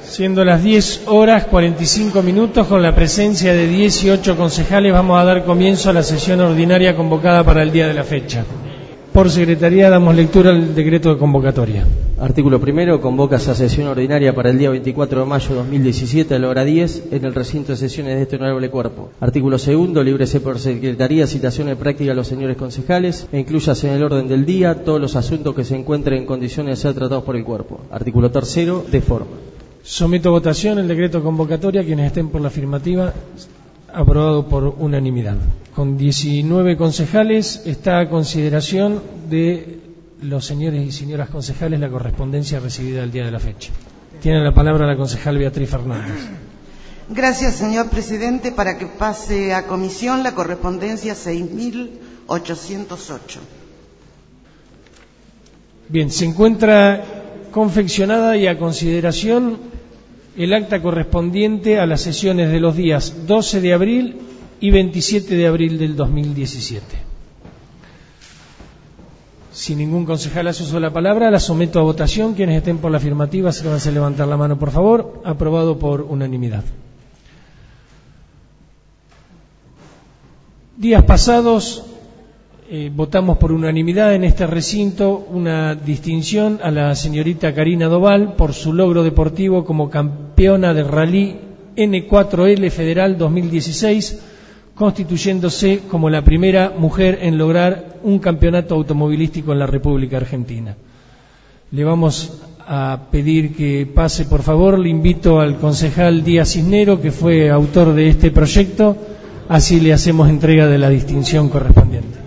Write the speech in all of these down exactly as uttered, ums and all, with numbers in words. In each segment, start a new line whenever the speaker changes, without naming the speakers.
Siendo las diez horas cuarenta y cinco minutos, con la presencia de dieciocho concejales, vamos a dar comienzo a la sesión ordinaria convocada para el día de la fecha. Por secretaría damos lectura al decreto de convocatoria.
Artículo primero. Convoca esa sesión ordinaria para el día veinticuatro de mayo de dos mil diecisiete a la hora diez en el recinto de sesiones de este honorable cuerpo. Artículo segundo. Líbrese por secretaría citación de práctica a los señores concejales e inclúyase en el orden del día todos los asuntos que se encuentren en condiciones de ser tratados por el cuerpo. Artículo tercero. De forma.
Someto a votación el decreto de convocatoria. Quienes estén por la afirmativa, aprobado por unanimidad. Con diecinueve concejales está a consideración de los señores y señoras concejales la correspondencia recibida el día de la fecha. Tiene la palabra la concejal Beatriz Fernández.
Gracias, señor presidente. Para que pase a comisión la correspondencia seis mil ochocientos ocho.
Bien, se encuentra confeccionada y a consideración el acta correspondiente a las sesiones de los días doce de abril y veintisiete de abril del dos mil diecisiete. Si ningún concejal hace uso de la palabra, la someto a votación. Quienes estén por la afirmativa, se van a levantar la mano, por favor. Aprobado por unanimidad. Días pasados eh, votamos por unanimidad en este recinto una distinción a la señorita Karina Doval por su logro deportivo como campeona del rally N cuatro L Federal dos mil dieciséis, constituyéndose como la primera mujer en lograr un campeonato automovilístico en la República Argentina. Le vamos a pedir que pase, por favor. Le invito al concejal Díaz Cisnero, que fue autor de este proyecto, así le hacemos entrega de la distinción correspondiente.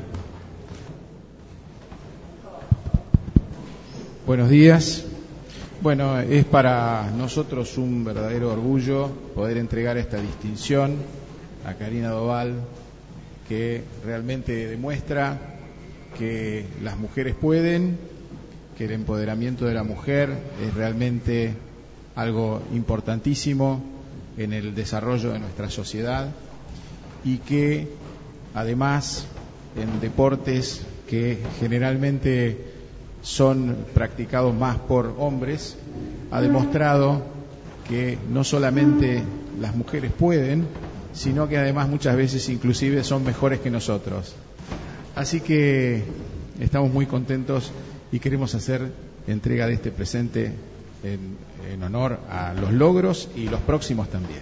Buenos días. Bueno, es para nosotros un verdadero orgullo poder entregar esta distinción a Karina Doval, que realmente demuestra que las mujeres pueden, que el empoderamiento de la mujer es realmente algo importantísimo en el desarrollo de nuestra sociedad y que además en deportes que generalmente son practicados más por hombres, ha demostrado que no solamente las mujeres pueden, sino que además muchas veces inclusive son mejores que nosotros. Así que estamos muy contentos y queremos hacer entrega de este presente en, en honor a los logros y los próximos también.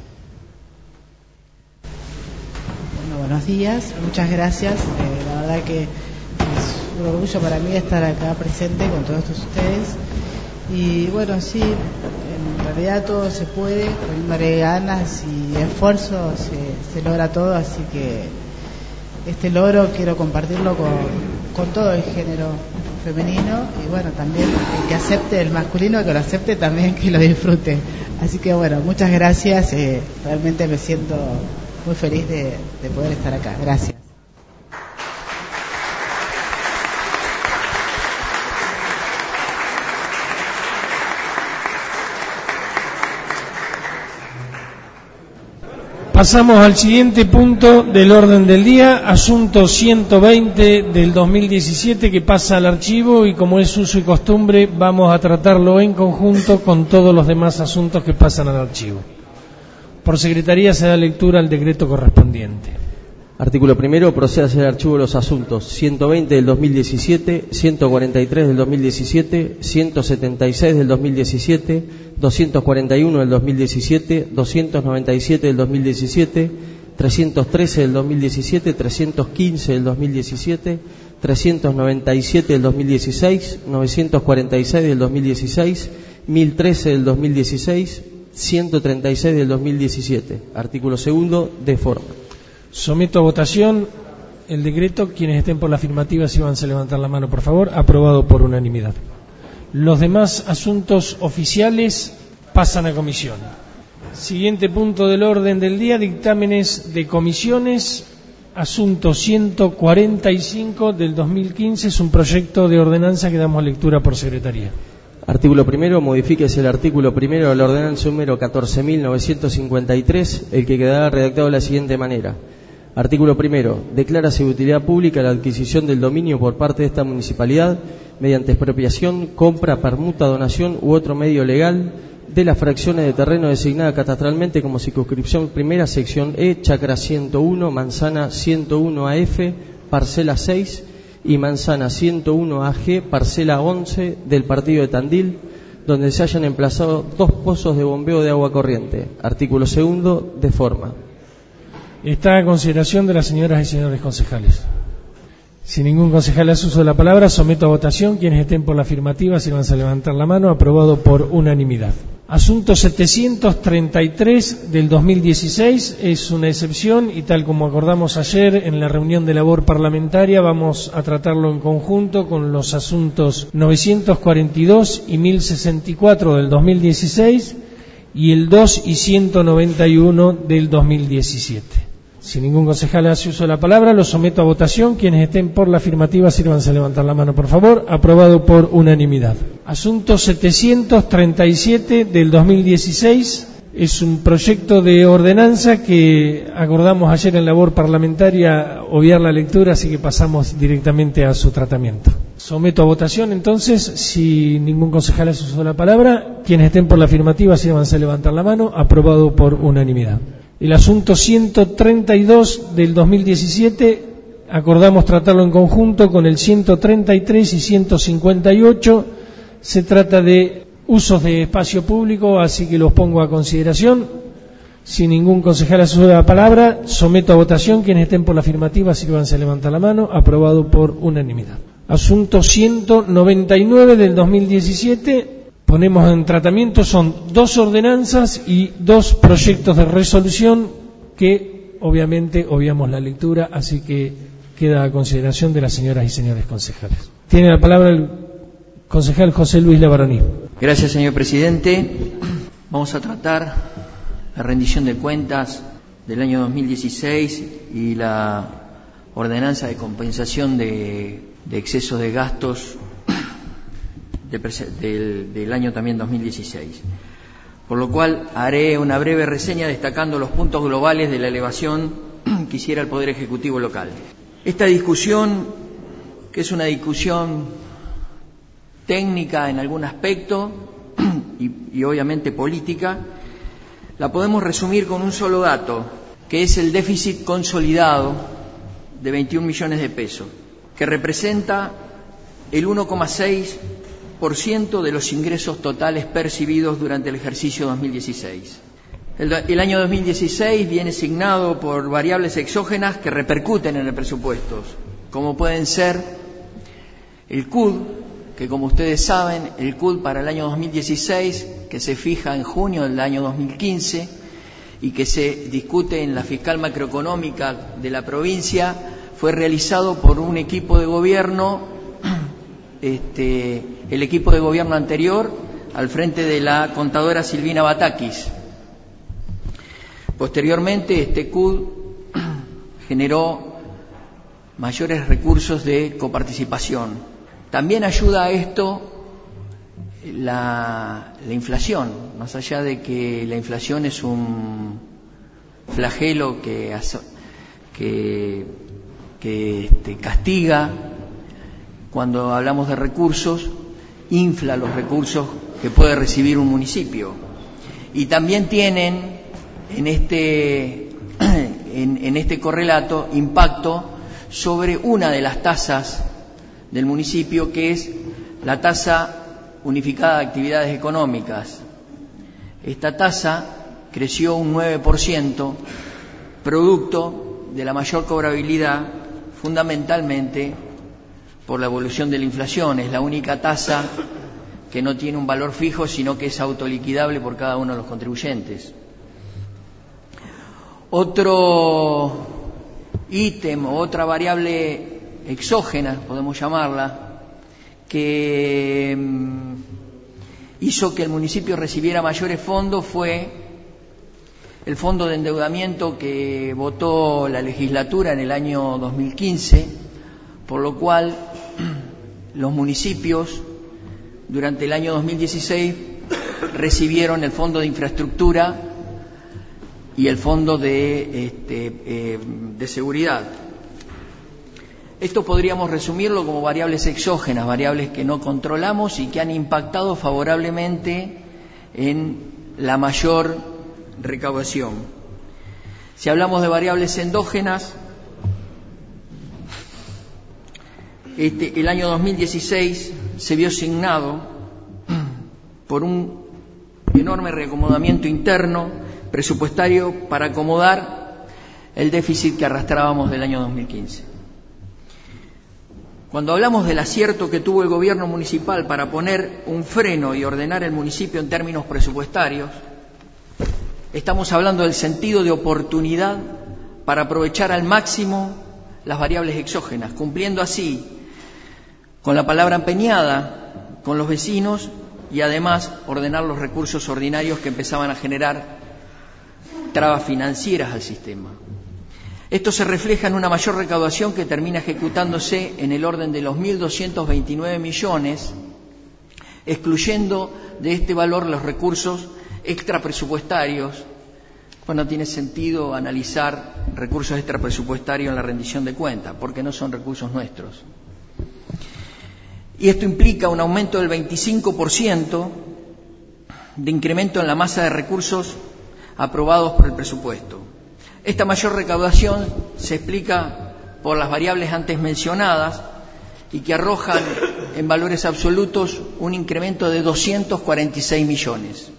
Bueno, buenos días, muchas gracias. Eh, la verdad que es un orgullo para mí estar acá presente con todos ustedes. Y bueno, sí, en realidad todo se puede, poniéndole ganas y esfuerzo se, se logra todo, así que este logro quiero compartirlo con, con todo el género femenino y bueno, también el que acepte el masculino, que lo acepte también, que lo disfrute. Así que bueno, muchas gracias, eh, realmente me siento muy feliz de, de poder estar acá. Gracias.
Pasamos al siguiente punto del orden del día, asunto ciento veinte del dos mil diecisiete, que pasa al archivo y, como es uso y costumbre, vamos a tratarlo en conjunto con todos los demás asuntos que pasan al archivo. Por secretaría se da lectura al decreto correspondiente.
Artículo primero. Procede a hacer archivo de los asuntos ciento veinte del dos mil diecisiete, ciento cuarenta y tres del dos mil diecisiete, ciento setenta y seis del dos mil diecisiete, doscientos cuarenta y uno del dos mil diecisiete, doscientos noventa y siete del dos mil diecisiete, trescientos trece del dos mil diecisiete, trescientos quince del dos mil diecisiete, trescientos noventa y siete del dos mil dieciséis, novecientos cuarenta y seis del dos mil dieciséis, mil trece del dos mil dieciséis, ciento treinta y seis del dos mil diecisiete. Artículo segundo. De forma.
Someto a votación el decreto. Quienes estén por la afirmativa, si van a levantar la mano, por favor. Aprobado por unanimidad. Los demás asuntos oficiales pasan a comisión. Siguiente punto del orden del día, dictámenes de comisiones. Asunto ciento cuarenta y cinco del dos mil quince, es un proyecto de ordenanza que damos lectura por secretaría.
Artículo primero. Modifíquese el artículo primero de la ordenanza número catorce mil novecientos cincuenta y tres, el que quedará redactado de la siguiente manera. Artículo primero. Declárase de utilidad pública la adquisición del dominio por parte de esta municipalidad mediante expropiación, compra, permuta, donación u otro medio legal de las fracciones de terreno designadas catastralmente como circunscripción primera, sección E, chacra ciento uno, manzana ciento uno A F, parcela seis, y manzana ciento uno A G, parcela once del partido de Tandil, donde se hayan emplazado dos pozos de bombeo de agua corriente. Artículo segundo, de forma.
Está a consideración de las señoras y señores concejales. Si ningún concejal hace uso de la palabra, someto a votación. Quienes estén por la afirmativa, sírvanse a levantar la mano. Aprobado por unanimidad. Asunto setecientos treinta y tres del dos mil dieciséis es una excepción y tal como acordamos ayer en la reunión de labor parlamentaria, vamos a tratarlo en conjunto con los asuntos novecientos cuarenta y dos y mil sesenta y cuatro del dos mil dieciséis y el dos y ciento noventa y uno del dos mil diecisiete. Si ningún concejal hace uso de la palabra, lo someto a votación. Quienes estén por la afirmativa, sírvanse a levantar la mano, por favor. Aprobado por unanimidad. Asunto setecientos treinta y siete del dos mil dieciséis es un proyecto de ordenanza que acordamos ayer en labor parlamentaria obviar la lectura, así que pasamos directamente a su tratamiento. Someto a votación, entonces, si ningún concejal hace uso de la palabra, quienes estén por la afirmativa, sírvanse a levantar la mano. Aprobado por unanimidad. El asunto ciento treinta y dos del dos mil diecisiete acordamos tratarlo en conjunto con el ciento treinta y tres y ciento cincuenta y ocho. Se trata de usos de espacio público, así que los pongo a consideración. Si ningún concejal hace uso de la palabra, someto a votación. Quienes estén por la afirmativa, sírvanse a levantar la mano. Aprobado por unanimidad. Asunto ciento noventa y nueve del dos mil diecisiete. Ponemos en tratamiento, son dos ordenanzas y dos proyectos de resolución que obviamente obviamos la lectura, así que queda a consideración de las señoras y señores concejales. Tiene la palabra el concejal José Luis Labaroní.
Gracias, señor presidente. Vamos a tratar la rendición de cuentas del año dos mil dieciséis y la ordenanza de compensación de, de excesos de gastos De, del, del año también dos mil dieciséis, por lo cual haré una breve reseña destacando los puntos globales de la elevación que hiciera el Poder Ejecutivo local. Esta discusión, que es una discusión técnica en algún aspecto y, y obviamente política, la podemos resumir con un solo dato, que es el déficit consolidado de veintiún millones de pesos, que representa el uno coma seis por ciento de los ingresos totales percibidos durante el ejercicio dos mil dieciséis. El, el año dos mil dieciséis viene signado por variables exógenas que repercuten en el presupuesto, como pueden ser el C U D, que como ustedes saben, el C U D para el año dos mil dieciséis, que se fija en junio del año dos mil quince y que se discute en la fiscal macroeconómica de la provincia, fue realizado por un equipo de gobierno Este, el equipo de gobierno anterior al frente de la contadora Silvina Batakis. Posteriormente, este C U D generó mayores recursos de coparticipación. También ayuda a esto la, la inflación, más allá de que la inflación es un flagelo que, que, que este, castiga. Cuando hablamos de recursos, infla los recursos que puede recibir un municipio. Y también tienen en este, en, en este correlato impacto sobre una de las tasas del municipio, que es la tasa unificada de actividades económicas. Esta tasa creció un nueve por ciento, producto de la mayor cobrabilidad, fundamentalmente por la evolución de la inflación. Es la única tasa que no tiene un valor fijo, sino que es autoliquidable por cada uno de los contribuyentes. Otro ítem o otra variable exógena, podemos llamarla, que hizo que el municipio recibiera mayores fondos fue el fondo de endeudamiento que votó la legislatura en el año dos mil quince, por lo cual los municipios durante el año dos mil dieciséis recibieron el fondo de infraestructura y el fondo de, este, eh, de seguridad. Esto podríamos resumirlo como variables exógenas, variables que no controlamos y que han impactado favorablemente en la mayor recaudación. Si hablamos de variables endógenas, este, el año dos mil dieciséis se vio signado por un enorme reacomodamiento interno presupuestario para acomodar el déficit que arrastrábamos del año dos mil quince. Cuando hablamos del acierto que tuvo el gobierno municipal para poner un freno y ordenar el municipio en términos presupuestarios, estamos hablando del sentido de oportunidad para aprovechar al máximo las variables exógenas, cumpliendo así con la palabra empeñada con los vecinos y además ordenar los recursos ordinarios que empezaban a generar trabas financieras al sistema. Esto se refleja en una mayor recaudación que termina ejecutándose en el orden de los mil doscientos veintinueve millones, excluyendo de este valor los recursos extrapresupuestarios. Pues no tiene sentido analizar recursos extrapresupuestarios en la rendición de cuentas, porque no son recursos nuestros. Y esto implica un aumento del veinticinco por ciento de incremento en la masa de recursos aprobados por el presupuesto. Esta mayor recaudación se explica por las variables antes mencionadas y que arrojan en valores absolutos un incremento de doscientos cuarenta y seis millones.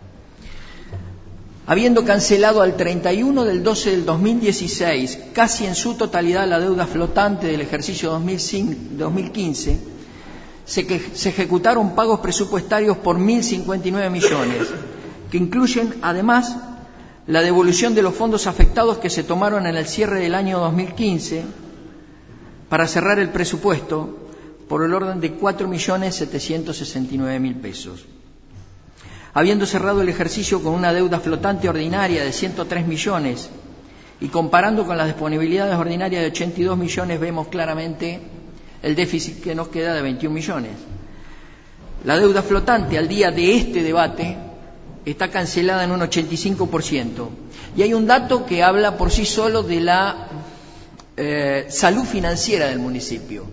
Habiendo cancelado al treinta y uno del doce del dos mil dieciséis casi en su totalidad la deuda flotante del ejercicio dos mil quince, se, que, se ejecutaron pagos presupuestarios por mil cincuenta y nueve millones, que incluyen además la devolución de los fondos afectados que se tomaron en el cierre del año dos mil quince para cerrar el presupuesto por el orden de cuatro millones setecientos sesenta y nueve mil pesos. Habiendo cerrado el ejercicio con una deuda flotante ordinaria de ciento tres millones y comparando con las disponibilidades ordinarias de ochenta y dos millones, vemos claramente el déficit que nos queda de veintiún millones. La deuda flotante al día de este debate está cancelada en un ochenta y cinco por ciento. Y hay un dato que habla por sí solo de la eh, salud financiera del municipio.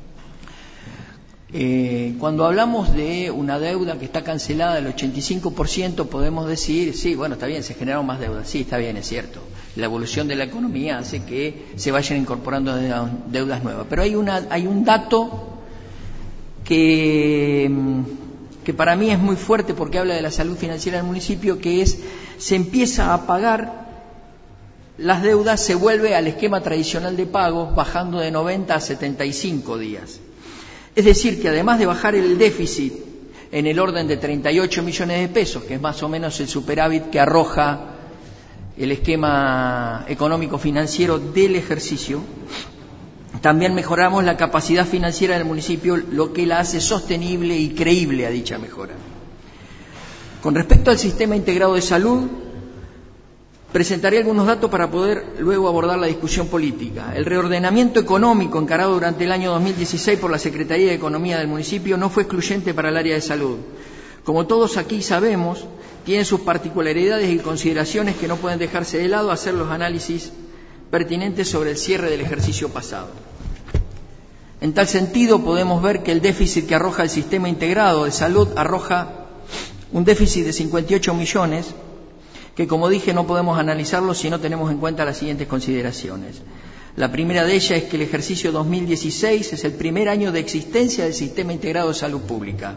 Eh, cuando hablamos de una deuda que está cancelada del ochenta y cinco por ciento, podemos decir, sí, bueno, está bien, se generaron más deudas. Sí, está bien, es cierto. La evolución de la economía hace que se vayan incorporando deudas nuevas. Pero hay, una, hay un dato que... que para mí es muy fuerte porque habla de la salud financiera del municipio, que es, se empieza a pagar las deudas, se vuelve al esquema tradicional de pagos, bajando de noventa a setenta y cinco días. Es decir, que además de bajar el déficit en el orden de treinta y ocho millones de pesos, que es más o menos el superávit que arroja el esquema económico-financiero del ejercicio, también mejoramos la capacidad financiera del municipio, lo que la hace sostenible y creíble a dicha mejora. Con respecto al sistema integrado de salud, presentaré algunos datos para poder luego abordar la discusión política. El reordenamiento económico encarado durante el año dos mil dieciséis por la Secretaría de Economía del municipio no fue excluyente para el área de salud. Como todos aquí sabemos, tiene sus particularidades y consideraciones que no pueden dejarse de lado, hacer los análisis pertinentes sobre el cierre del ejercicio pasado. En tal sentido, podemos ver que el déficit que arroja el sistema integrado de salud arroja un déficit de cincuenta y ocho millones, que, como dije, no podemos analizarlo si no tenemos en cuenta las siguientes consideraciones. La primera de ellas es que el ejercicio dos mil dieciséis es el primer año de existencia del sistema integrado de salud pública.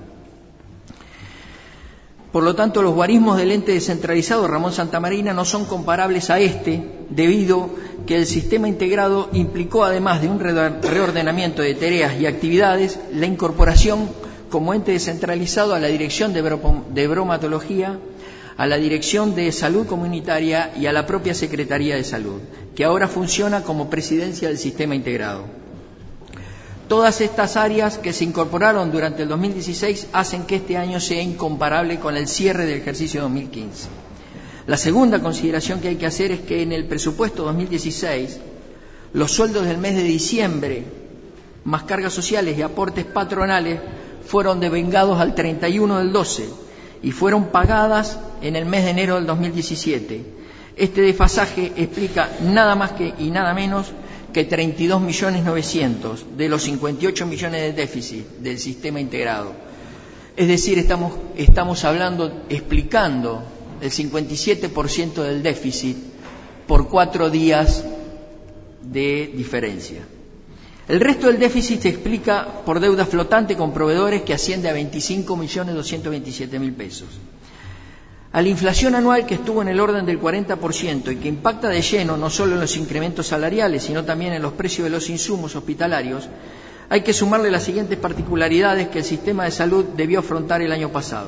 Por lo tanto, los guarismos del ente descentralizado Ramón Santamarina no son comparables a este, debido que el sistema integrado implicó, además de un reordenamiento de tareas y actividades, la incorporación como ente descentralizado a la Dirección de Bromatología, a la Dirección de Salud Comunitaria y a la propia Secretaría de Salud, que ahora funciona como presidencia del sistema integrado. Todas estas áreas que se incorporaron durante el dos mil dieciséis hacen que este año sea incomparable con el cierre del ejercicio dos mil quince. La segunda consideración que hay que hacer es que en el presupuesto dos mil dieciséis los sueldos del mes de diciembre, más cargas sociales y aportes patronales, fueron devengados al treinta y uno del doce y fueron pagadas en el mes de enero del dos mil diecisiete. Este desfasaje explica nada más que y nada menos que treinta y dos millones novecientos de los cincuenta y ocho millones de déficit del sistema integrado. Es decir, estamos, estamos hablando, explicando el cincuenta y siete por ciento del déficit por cuatro días de diferencia. El resto del déficit se explica por deuda flotante con proveedores que asciende a veinticinco millones doscientos veintisiete mil pesos. A la inflación anual, que estuvo en el orden del cuarenta por ciento y que impacta de lleno no solo en los incrementos salariales, sino también en los precios de los insumos hospitalarios, hay que sumarle las siguientes particularidades que el sistema de salud debió afrontar el año pasado.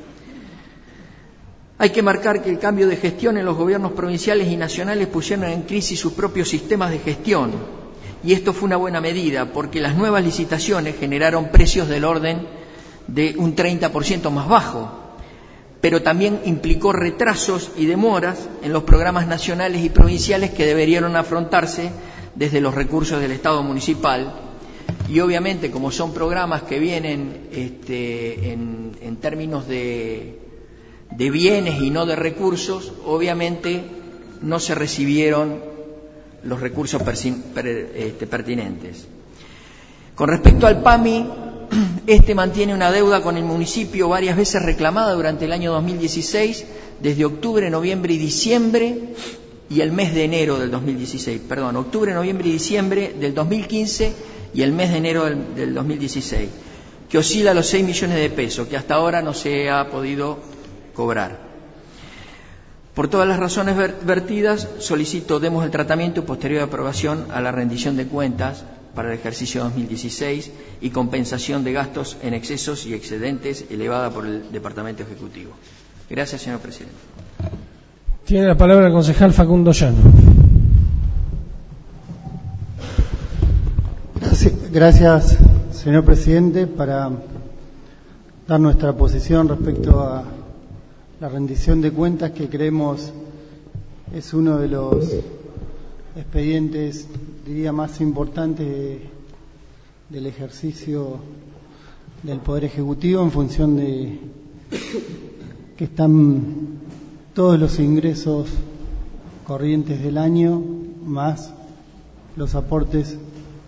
Hay que marcar que el cambio de gestión en los gobiernos provinciales y nacionales pusieron en crisis sus propios sistemas de gestión, y esto fue una buena medida porque las nuevas licitaciones generaron precios del orden de un treinta por ciento más bajo, pero también implicó retrasos y demoras en los programas nacionales y provinciales que deberían afrontarse desde los recursos del Estado municipal. Y obviamente, como son programas que vienen este, en, en términos de, de bienes y no de recursos, obviamente no se recibieron los recursos persin, per, este, pertinentes. Con respecto al P A M I, este mantiene una deuda con el municipio varias veces reclamada durante el año dos mil dieciséis, desde octubre, noviembre y diciembre, y el mes de enero del dos mil dieciséis, perdón, octubre, noviembre y diciembre del dos mil quince y el mes de enero del, del dos mil dieciséis, que oscila a los seis millones de pesos, que hasta ahora no se ha podido cobrar. Por todas las razones vertidas, solicito demos el tratamiento y posterior aprobación a la rendición de cuentas para el ejercicio dos mil dieciséis y compensación de gastos en excesos y excedentes elevada por el Departamento Ejecutivo. Gracias, señor presidente.
Tiene la palabra el concejal Facundo Llano.
Gracias, señor presidente, para dar nuestra posición respecto a la rendición de cuentas, que creemos es uno de los expedientes, diría, más importantes de, del ejercicio del Poder Ejecutivo, en función de que están todos los ingresos corrientes del año más los aportes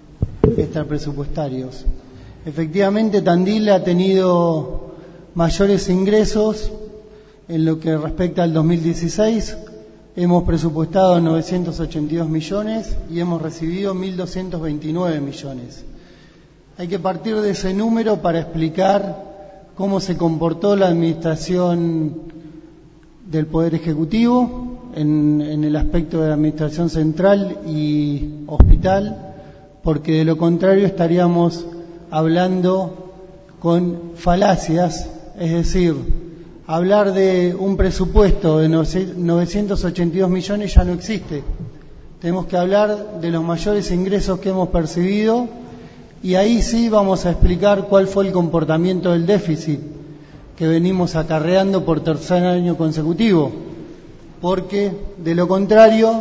extrapresupuestarios. Efectivamente, Tandil ha tenido mayores ingresos en lo que respecta al dos mil dieciséis. Hemos presupuestado novecientos ochenta y dos millones y hemos recibido mil doscientos veintinueve millones. Hay que partir de ese número para explicar cómo se comportó la administración del Poder Ejecutivo en, en el aspecto de la administración central y hospital, porque de lo contrario estaríamos hablando con falacias, es decir, hablar de un presupuesto de novecientos ochenta y dos millones ya no existe. Tenemos que hablar de los mayores ingresos que hemos percibido, y ahí sí vamos a explicar cuál fue el comportamiento del déficit que venimos acarreando por tercer año consecutivo, porque de lo contrario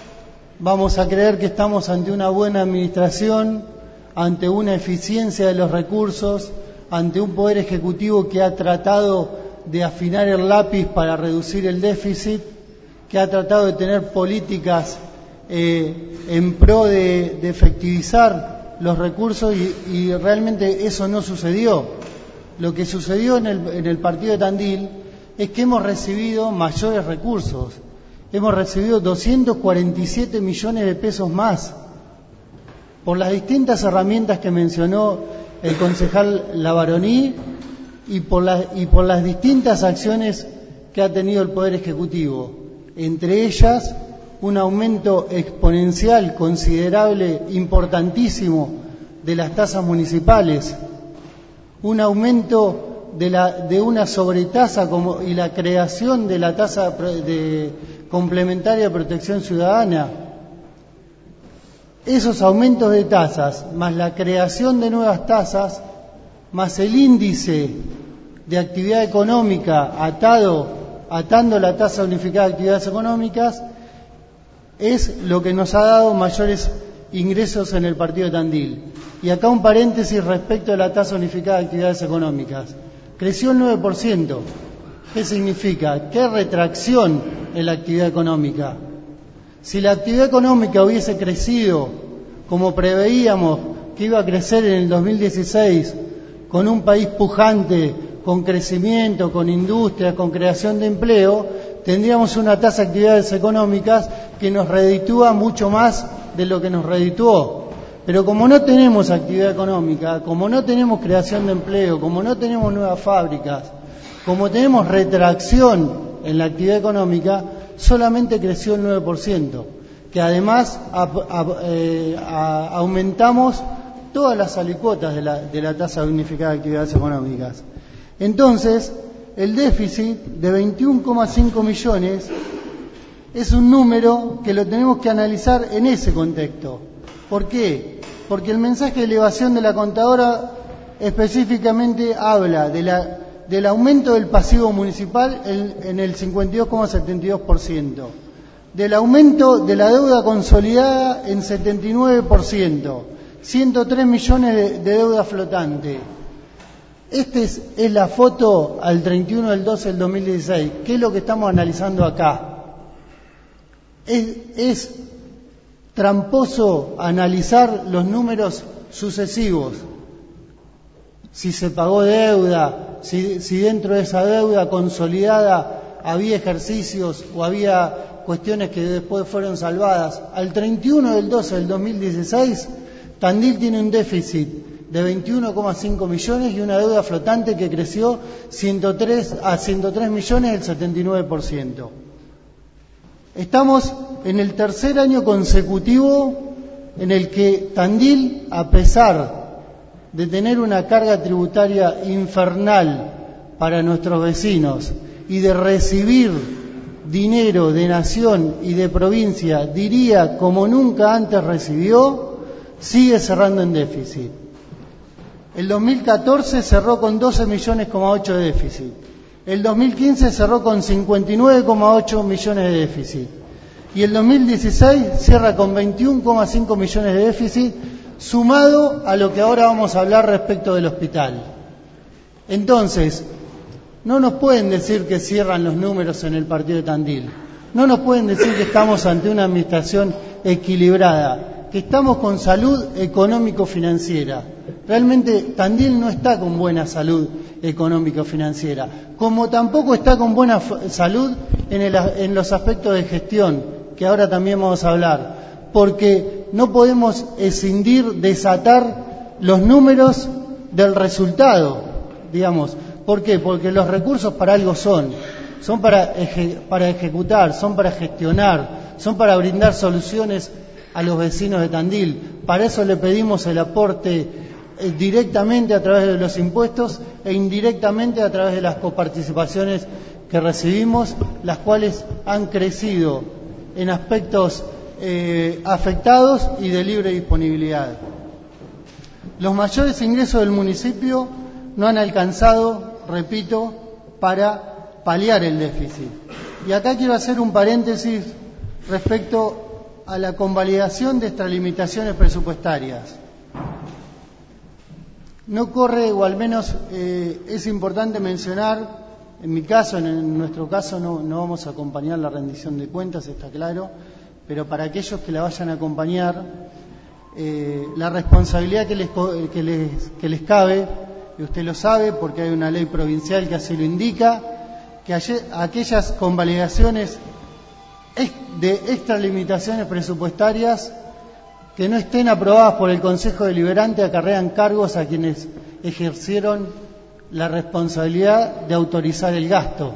vamos a creer que estamos ante una buena administración, ante una eficiencia de los recursos, ante un Poder Ejecutivo que ha tratado de afinar el lápiz para reducir el déficit, que ha tratado de tener políticas eh, en pro de, de efectivizar los recursos, y, y realmente eso no sucedió. Lo que sucedió en el, en el partido de Tandil es que hemos recibido mayores recursos. Hemos recibido doscientos cuarenta y siete millones de pesos más por las distintas herramientas que mencionó el concejal Lavaroní y por, la, y por las distintas acciones que ha tenido el Poder Ejecutivo. Entre ellas, un aumento exponencial, considerable, importantísimo de las tasas municipales, un aumento de, la, de una sobretasa como, y la creación de la tasa de complementaria de protección ciudadana. Esos aumentos de tasas, más la creación de nuevas tasas, más el índice de actividad económica atado, atando la tasa unificada de actividades económicas, es lo que nos ha dado mayores ingresos en el partido de Tandil. Y acá un paréntesis respecto a la tasa unificada de actividades económicas. Creció el nueve por ciento. ¿Qué significa? ¿Qué retracción en la actividad económica? Si la actividad económica hubiese crecido como preveíamos que iba a crecer en el dos mil dieciséis, con un país pujante, con crecimiento, con industria, con creación de empleo, tendríamos una tasa de actividades económicas que nos reditúa mucho más de lo que nos redituó. Pero como no tenemos actividad económica, como no tenemos creación de empleo, como no tenemos nuevas fábricas, como tenemos retracción en la actividad económica, solamente creció el nueve por ciento, que además a, a, eh, a, aumentamos todas las alícuotas de la, de la tasa unificada de actividades económicas. Entonces, el déficit de veintiuno coma cinco millones es un número que lo tenemos que analizar en ese contexto. ¿Por qué? Porque el mensaje de elevación de la contadora específicamente habla de la, del aumento del pasivo municipal en, en el cincuenta y dos coma setenta y dos por ciento, del aumento de la deuda consolidada en setenta y nueve por ciento, ciento tres millones de, de deuda flotante. Esta es, es la foto al treinta y uno del doce del dos mil dieciséis. ¿Qué es lo que estamos analizando acá? Es, es tramposo analizar los números sucesivos. Si se pagó deuda, si, si dentro de esa deuda consolidada había ejercicios o había cuestiones que después fueron salvadas. Al treinta y uno del doce del dos mil dieciséis, Tandil tiene un déficit de veintiuno coma cinco millones y una deuda flotante que creció ciento tres a ciento tres millones, el setenta y nueve por ciento. Estamos en el tercer año consecutivo en el que Tandil, a pesar de tener una carga tributaria infernal para nuestros vecinos y de recibir dinero de nación y de provincia, diría como nunca antes recibió, sigue cerrando en déficit. El dos mil catorce cerró con doce millones coma ocho de déficit. El dos mil quince cerró con cincuenta y nueve coma ocho millones de déficit. Y el dos mil dieciséis cierra con veintiuno coma cinco millones de déficit, sumado a lo que ahora vamos a hablar respecto del hospital. Entonces, no nos pueden decir que cierran los números en el partido de Tandil. No nos pueden decir que estamos ante una administración equilibrada, que estamos con salud económico-financiera. Realmente Tandil no está con buena salud económico-financiera, como tampoco está con buena salud en, el, en los aspectos de gestión, que ahora también vamos a hablar, porque no podemos escindir, desatar los números del resultado, digamos. ¿Por qué? Porque los recursos para algo son, son para, eje, para ejecutar, son para gestionar, son para brindar soluciones a los vecinos de Tandil. Para eso le pedimos el aporte eh, directamente a través de los impuestos e indirectamente a través de las coparticipaciones que recibimos, las cuales han crecido en aspectos eh, afectados y de libre disponibilidad. Los mayores ingresos del municipio no han alcanzado, repito, para paliar el déficit. Y acá quiero hacer un paréntesis respecto a la convalidación de extralimitaciones presupuestarias. No corre, o al menos eh, es importante mencionar, en mi caso, en, en nuestro caso no, no vamos a acompañar la rendición de cuentas, está claro, pero para aquellos que la vayan a acompañar, eh, la responsabilidad que les, que, les, que les cabe, y usted lo sabe porque hay una ley provincial que así lo indica, que ayer, aquellas convalidaciones de extralimitaciones presupuestarias que no estén aprobadas por el Consejo Deliberante acarrean cargos a quienes ejercieron la responsabilidad de autorizar el gasto.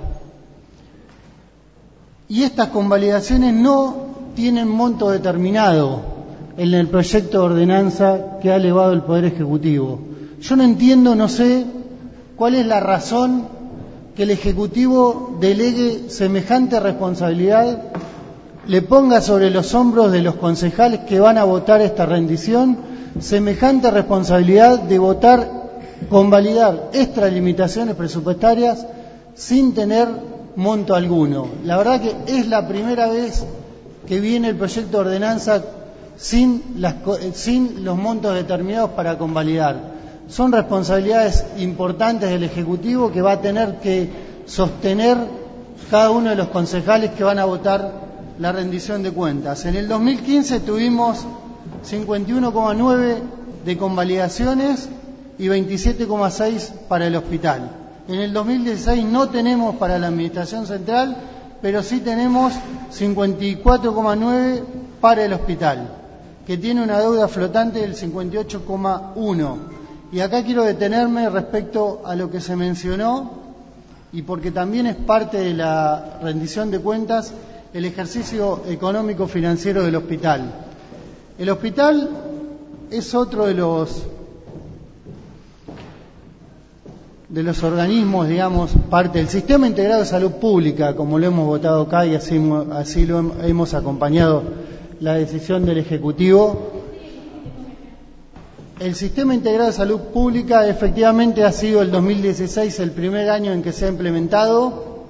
Y estas convalidaciones no tienen monto determinado en el proyecto de ordenanza que ha elevado el Poder Ejecutivo. Yo no entiendo, no sé cuál es la razón que el Ejecutivo delegue semejante responsabilidad, le ponga sobre los hombros de los concejales que van a votar esta rendición semejante responsabilidad de votar, convalidar extralimitaciones presupuestarias sin tener monto alguno. La verdad que es la primera vez que viene el proyecto de ordenanza sin, las, sin los montos determinados para convalidar. Son responsabilidades importantes del Ejecutivo que va a tener que sostener cada uno de los concejales que van a votar la rendición de cuentas. En el dos mil quince tuvimos cincuenta y uno coma nueve de convalidaciones y veintisiete coma seis para el hospital. En el dos mil dieciséis no tenemos para la Administración Central, pero sí tenemos cincuenta y cuatro coma nueve para el hospital, que tiene una deuda flotante del cincuenta y ocho coma uno. Y acá quiero detenerme respecto a lo que se mencionó, y porque también es parte de la rendición de cuentas, el ejercicio económico financiero del hospital. El hospital es otro de los de los organismos, digamos, parte del Sistema Integrado de Salud Pública, como lo hemos votado acá y así, así lo hemos acompañado la decisión del Ejecutivo. El Sistema Integrado de Salud Pública efectivamente ha sido el dos mil dieciséis el primer año en que se ha implementado,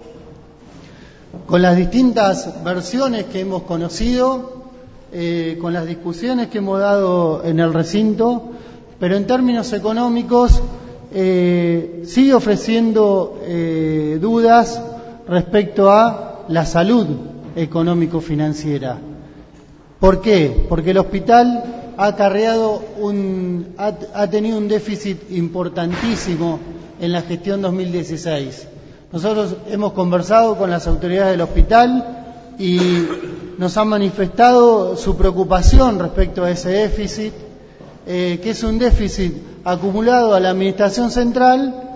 con las distintas versiones que hemos conocido, eh, con las discusiones que hemos dado en el recinto, pero en términos económicos eh, sigue ofreciendo eh, dudas respecto a la salud económico-financiera. ¿Por qué? Porque el hospital ha acarreado un, ha, ha tenido un déficit importantísimo en la gestión dos mil dieciséis. Nosotros hemos conversado con las autoridades del hospital y nos han manifestado su preocupación respecto a ese déficit, eh, que es un déficit acumulado a la Administración Central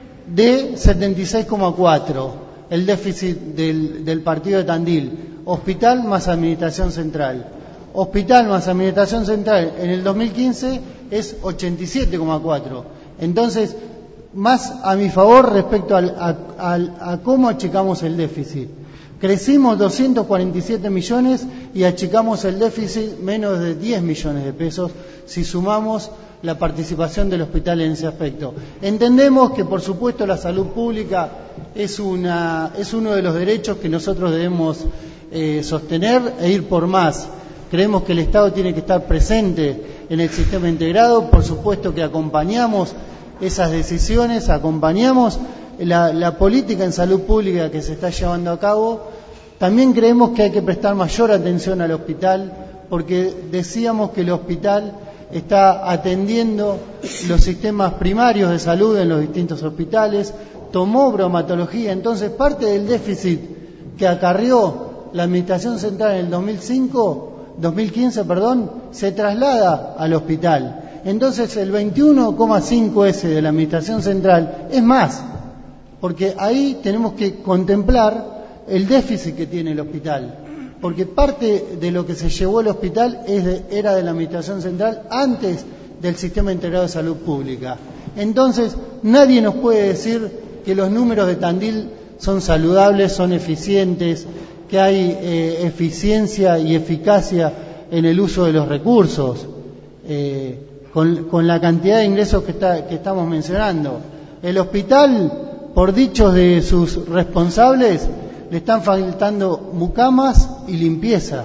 de setenta y seis coma cuatro, el déficit del, del partido de Tandil, hospital más Administración Central. Hospital más Administración Central en el dos mil quince es ochenta y siete coma cuatro. Entonces, más a mi favor respecto al, a, a, a cómo achicamos el déficit. Crecimos doscientos cuarenta y siete millones y achicamos el déficit menos de diez millones de pesos si sumamos la participación del hospital en ese aspecto. Entendemos que, por supuesto, la salud pública es, una, es uno de los derechos que nosotros debemos eh, sostener e ir por más. Creemos que el Estado tiene que estar presente en el sistema integrado, por supuesto que acompañamos esas decisiones, acompañamos la, la política en salud pública que se está llevando a cabo. También creemos que hay que prestar mayor atención al hospital, porque decíamos que el hospital está atendiendo los sistemas primarios de salud en los distintos hospitales, tomó bromatología, entonces parte del déficit que acarrió la Administración Central en el dos mil cinco, dos mil quince, perdón, se traslada al hospital. Entonces el veintiuno coma cinco ese de la Administración Central es más, porque ahí tenemos que contemplar el déficit que tiene el hospital, porque parte de lo que se llevó el hospital es de, era de la Administración Central antes del Sistema Integrado de Salud Pública. Entonces nadie nos puede decir que los números de Tandil son saludables, son eficientes, que hay eh, eficiencia y eficacia en el uso de los recursos, eh, con, con la cantidad de ingresos que, está, que estamos mencionando. El hospital, por dichos de sus responsables, le están faltando mucamas y limpieza.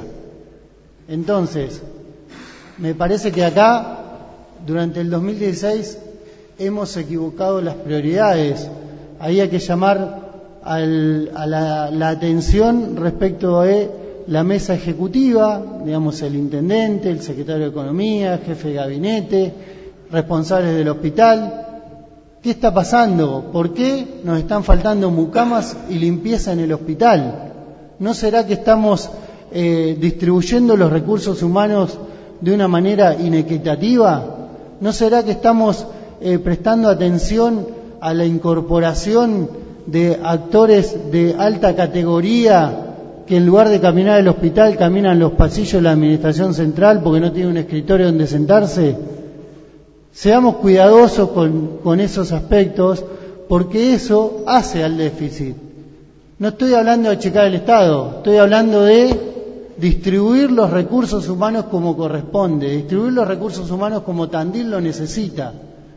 Entonces, me parece que acá, durante el dos mil dieciséis, hemos equivocado las prioridades. Ahí hay que llamar al, a la, la atención respecto de la mesa ejecutiva, digamos el intendente, el secretario de Economía, jefe de gabinete, responsables del hospital. ¿Qué está pasando? ¿Por qué nos están faltando mucamas y limpieza en el hospital? ¿No será que estamos eh, distribuyendo los recursos humanos de una manera inequitativa? ¿No será que estamos eh, prestando atención a la incorporación de actores de alta categoría que en lugar de caminar al hospital caminan los pasillos de la Administración Central porque no tienen un escritorio donde sentarse? Seamos cuidadosos con, con esos aspectos, porque eso hace al déficit. No estoy hablando de achicar el Estado, estoy hablando de distribuir los recursos humanos como corresponde, distribuir los recursos humanos como Tandil lo necesita.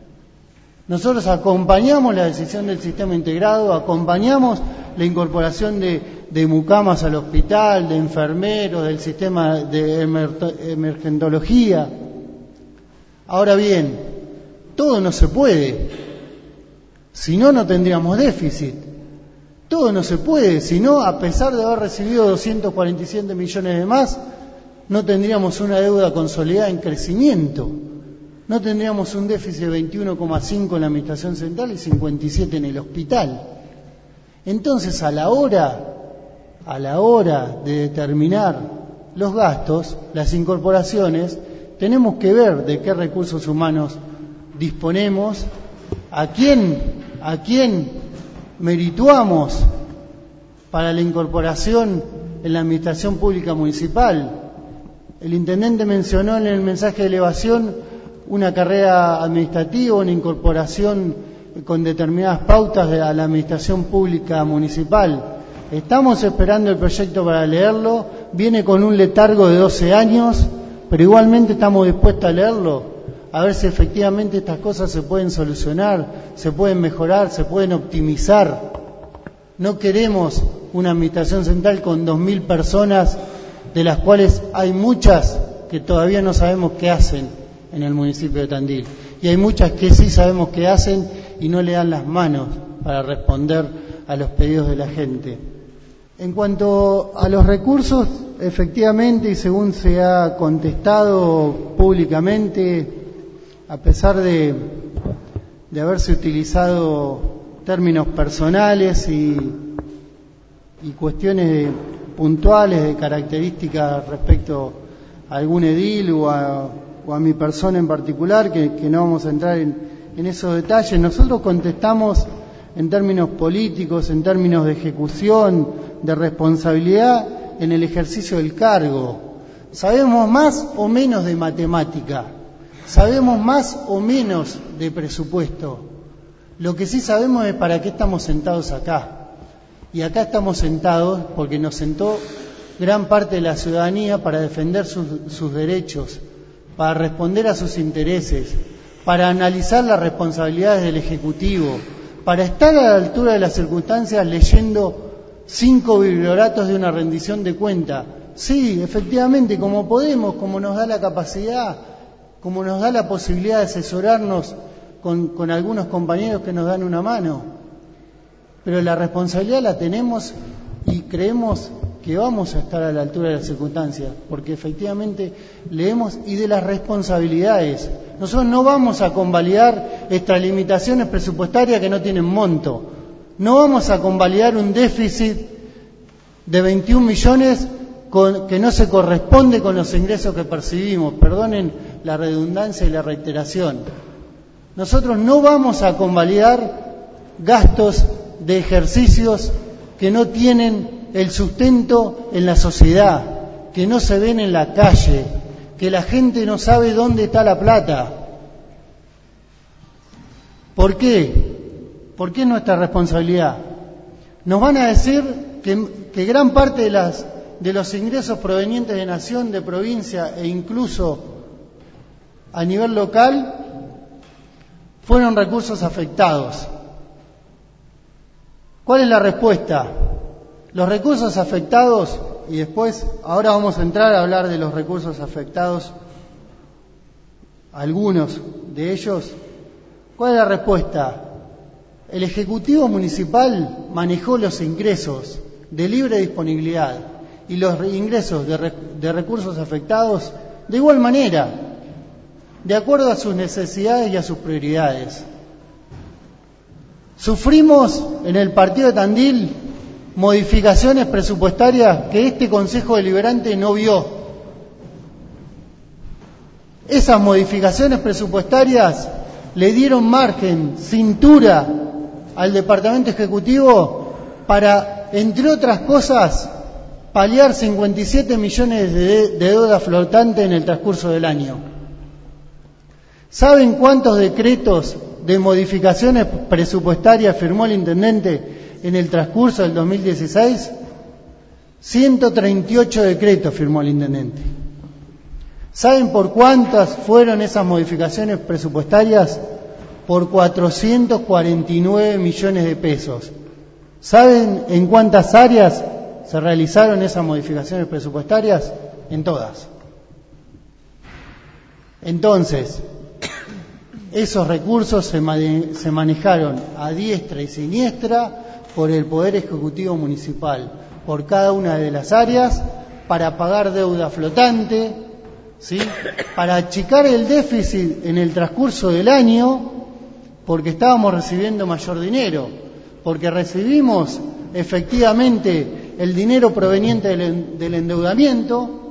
Nosotros acompañamos la decisión del sistema integrado, acompañamos la incorporación de, de mucamas al hospital, de enfermeros, del sistema de emergentología. Ahora bien, todo no se puede, si no, no tendríamos déficit. Todo no se puede, si no, a pesar de haber recibido doscientos cuarenta y siete millones de más, no tendríamos una deuda consolidada en crecimiento. no tendríamos un déficit de veintiuno coma cinco en la administración central y cincuenta y siete en el hospital. Entonces, a la hora, a la hora de determinar los gastos, las incorporaciones, tenemos que ver de qué recursos humanos disponemos, a quién, a quién merituamos para la incorporación en la administración pública municipal. El intendente mencionó en el mensaje de elevación una carrera administrativa, una incorporación con determinadas pautas de, a la administración pública municipal. Estamos esperando el proyecto para leerlo, viene con un letargo de doce años, pero igualmente estamos dispuestos a leerlo, a ver si efectivamente estas cosas se pueden solucionar, se pueden mejorar, se pueden optimizar. No queremos una administración central con dos mil personas, de las cuales hay muchas que todavía no sabemos qué hacen en el municipio de Tandil, y hay muchas que sí sabemos qué hacen y no le dan las manos para responder a los pedidos de la gente. En cuanto a los recursos, efectivamente, y según se ha contestado públicamente, a pesar de, de haberse utilizado términos personales y, y cuestiones de, puntuales de características respecto a algún edil o a o a mi persona en particular, que, que no vamos a entrar en, en esos detalles. Nosotros contestamos en términos políticos, en términos de ejecución, de responsabilidad en el ejercicio del cargo. Sabemos más o menos de matemática, sabemos más o menos de presupuesto. Lo que sí sabemos es para qué estamos sentados acá. Y acá estamos sentados porque nos sentó gran parte de la ciudadanía para defender sus, sus derechos, para responder a sus intereses, para analizar las responsabilidades del Ejecutivo, para estar a la altura de las circunstancias leyendo cinco biblioratos de una rendición de cuenta. Sí, efectivamente, como podemos, como nos da la capacidad, como nos da la posibilidad de asesorarnos con, con algunos compañeros que nos dan una mano. Pero la responsabilidad la tenemos y creemos que vamos a estar a la altura de las circunstancias, porque efectivamente leemos y de las responsabilidades. Nosotros no vamos a convalidar extralimitaciones presupuestarias que no tienen monto. No vamos a convalidar un déficit de veintiún millones con, que no se corresponde con los ingresos que percibimos. Perdonen la redundancia y la reiteración. Nosotros no vamos a convalidar gastos de ejercicios que no tienen el sustento en la sociedad, que no se ven en la calle, que la gente no sabe dónde está la plata. ¿Por qué? ¿Por qué es nuestra responsabilidad? Nos van a decir que, que gran parte de, las, de los ingresos provenientes de nación, de provincia e incluso a nivel local fueron recursos afectados. ¿Cuál es la respuesta? Los recursos afectados, y después, ahora vamos a entrar a hablar de los recursos afectados, algunos de ellos. ¿Cuál es la respuesta? El Ejecutivo Municipal manejó los ingresos de libre disponibilidad y los ingresos de, re, de recursos afectados de igual manera, de acuerdo a sus necesidades y a sus prioridades. Sufrimos en el partido de Tandil modificaciones presupuestarias que este Consejo Deliberante no vio. Esas modificaciones presupuestarias le dieron margen, cintura al Departamento Ejecutivo para, entre otras cosas, paliar cincuenta y siete millones de, de deuda flotante en el transcurso del año. ¿Saben cuántos decretos de modificaciones presupuestarias firmó el intendente en el transcurso del dos mil dieciséis? ciento treinta y ocho decretos firmó el intendente. ¿Saben por cuántas fueron esas modificaciones presupuestarias? Por cuatrocientos cuarenta y nueve millones de pesos. ¿Saben en cuántas áreas se realizaron esas modificaciones presupuestarias? En todas. Entonces, esos recursos se, mane- se manejaron a diestra y siniestra por el Poder Ejecutivo Municipal, por cada una de las áreas, para pagar deuda flotante, ¿sí?, para achicar el déficit en el transcurso del año, porque estábamos recibiendo mayor dinero, porque recibimos efectivamente el dinero proveniente del, del endeudamiento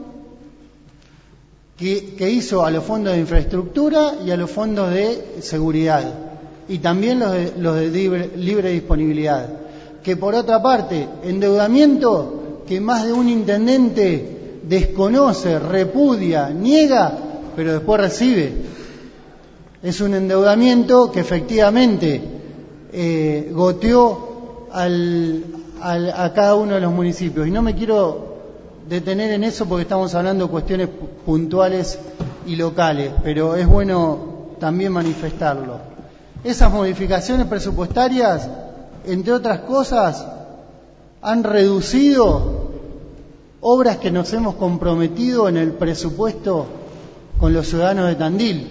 que, que hizo a los fondos de infraestructura y a los fondos de seguridad, y también los de, los de libre, libre disponibilidad. Que por otra parte, endeudamiento que más de un intendente desconoce, repudia, niega, pero después recibe. Es un endeudamiento que efectivamente eh, goteó al, al, a cada uno de los municipios. Y no me quiero detener en eso porque estamos hablando de cuestiones puntuales y locales, pero es bueno también manifestarlo. Esas modificaciones presupuestarias, entre otras cosas, han reducido obras que nos hemos comprometido en el presupuesto con los ciudadanos de Tandil.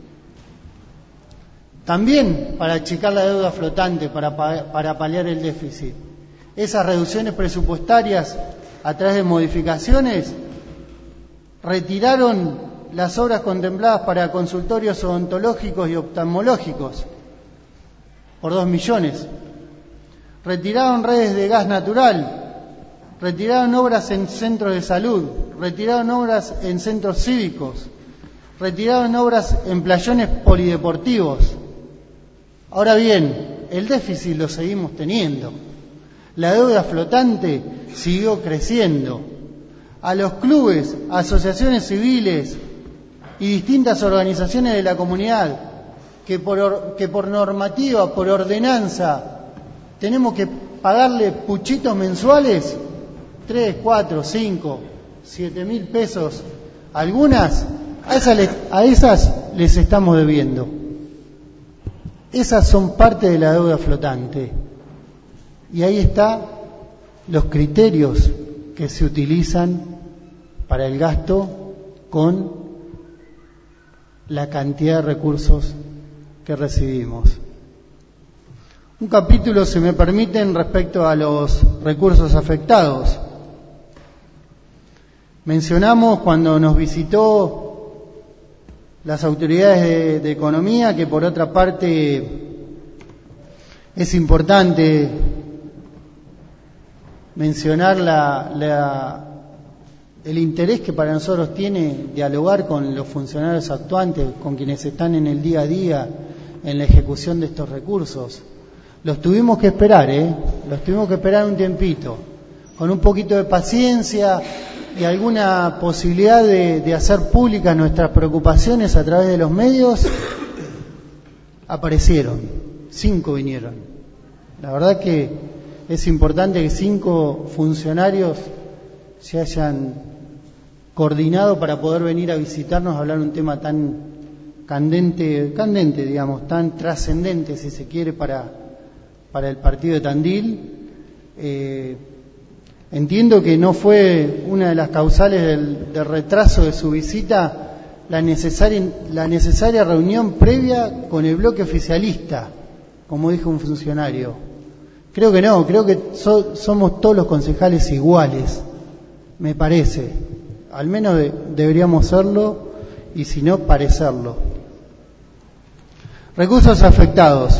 También para achicar la deuda flotante, para, para paliar el déficit. Esas reducciones presupuestarias a través de modificaciones retiraron las obras contempladas para consultorios odontológicos y oftalmológicos por dos millones. Retiraron redes de gas natural, retiraron obras en centros de salud, retiraron obras en centros cívicos, retiraron obras en playones polideportivos. Ahora bien, el déficit lo seguimos teniendo. La deuda flotante siguió creciendo. A los clubes, asociaciones civiles y distintas organizaciones de la comunidad que por, que por normativa, por ordenanza, tenemos que pagarle puchitos mensuales, tres, cuatro, cinco, siete mil pesos, algunas, a esas, les, a esas les estamos debiendo. Esas son parte de la deuda flotante. Y ahí están los criterios que se utilizan para el gasto con la cantidad de recursos que recibimos. Un capítulo, si me permiten, respecto a los recursos afectados. Mencionamos cuando nos visitó las autoridades de, de economía que, por otra parte, es importante mencionar la, la, el interés que para nosotros tiene dialogar con los funcionarios actuantes, con quienes están en el día a día en la ejecución de estos recursos. Los tuvimos que esperar, ¿eh? Los tuvimos que esperar un tiempito, con un poquito de paciencia y alguna posibilidad de, de hacer públicas nuestras preocupaciones a través de los medios. Aparecieron, cinco vinieron. La verdad que es importante que cinco funcionarios se hayan coordinado para poder venir a visitarnos a hablar un tema tan candente, candente, digamos, tan trascendente, si se quiere, para, para el partido de Tandil. Eh, entiendo que no fue una de las causales del, del retraso de su visita la necesaria, la necesaria reunión previa con el bloque oficialista, como dijo un funcionario. Creo que no, creo que so, somos todos los concejales iguales, me parece. Al menos de, deberíamos serlo, y si no, parecerlo. Recursos afectados.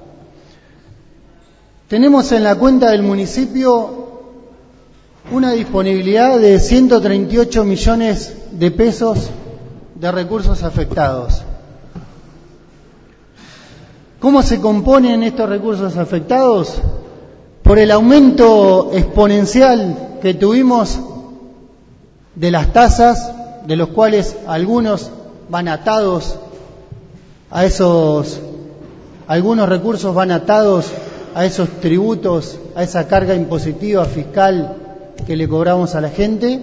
Tenemos en la cuenta del municipio una disponibilidad de ciento treinta y ocho millones de pesos de recursos afectados. ¿Cómo se componen estos recursos afectados? Por el aumento exponencial que tuvimos de las tasas, de los cuales algunos van atados a esos, algunos recursos van atados a esos tributos, a esa carga impositiva fiscal que le cobramos a la gente.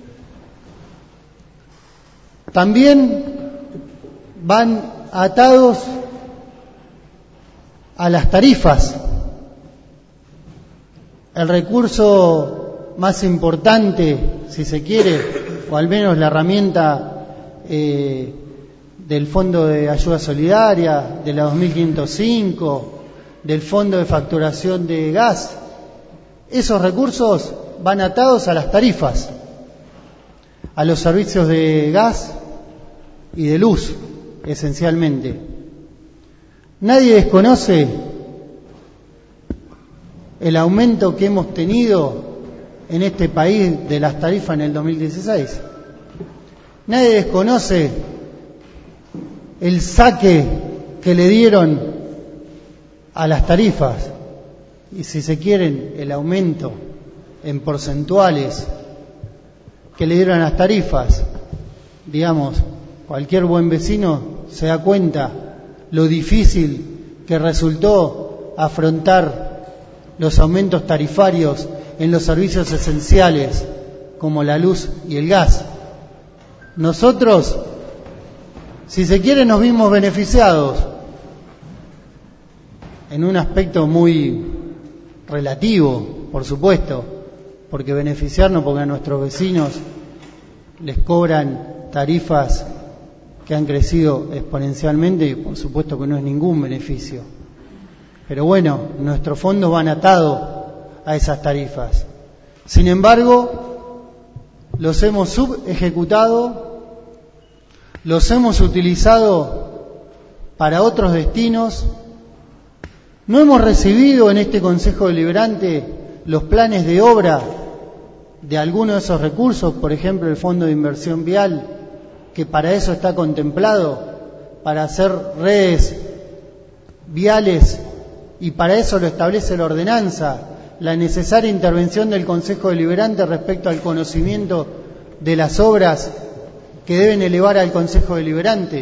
También van atados a las tarifas. El recurso más importante, si se quiere, o al menos la herramienta eh, del Fondo de Ayuda Solidaria, de la dos mil quinientos cinco, del Fondo de Facturación de Gas, esos recursos van atados a las tarifas, a los servicios de gas, y de luz, esencialmente. Nadie desconoce el aumento que hemos tenido en este país de las tarifas en el dos mil dieciséis. Nadie desconoce el saque que le dieron a las tarifas y, si se quieren, el aumento en porcentuales que le dieron a las tarifas. Digamos, cualquier buen vecino se da cuenta lo difícil que resultó afrontar los aumentos tarifarios en los servicios esenciales como la luz y el gas. Nosotros, si se quiere, nos vimos beneficiados en un aspecto muy relativo, por supuesto, porque beneficiarnos porque a nuestros vecinos les cobran tarifas que han crecido exponencialmente y por supuesto que no es ningún beneficio. Pero bueno, nuestros fondos van atados a esas tarifas. Sin embargo, los hemos subejecutado, los hemos utilizado para otros destinos. No hemos recibido en este Consejo Deliberante los planes de obra de algunos de esos recursos, por ejemplo el Fondo de Inversión Vial, que para eso está contemplado, para hacer redes viales, y para eso lo establece la ordenanza, la necesaria intervención del Consejo Deliberante respecto al conocimiento de las obras que deben elevar al Consejo Deliberante.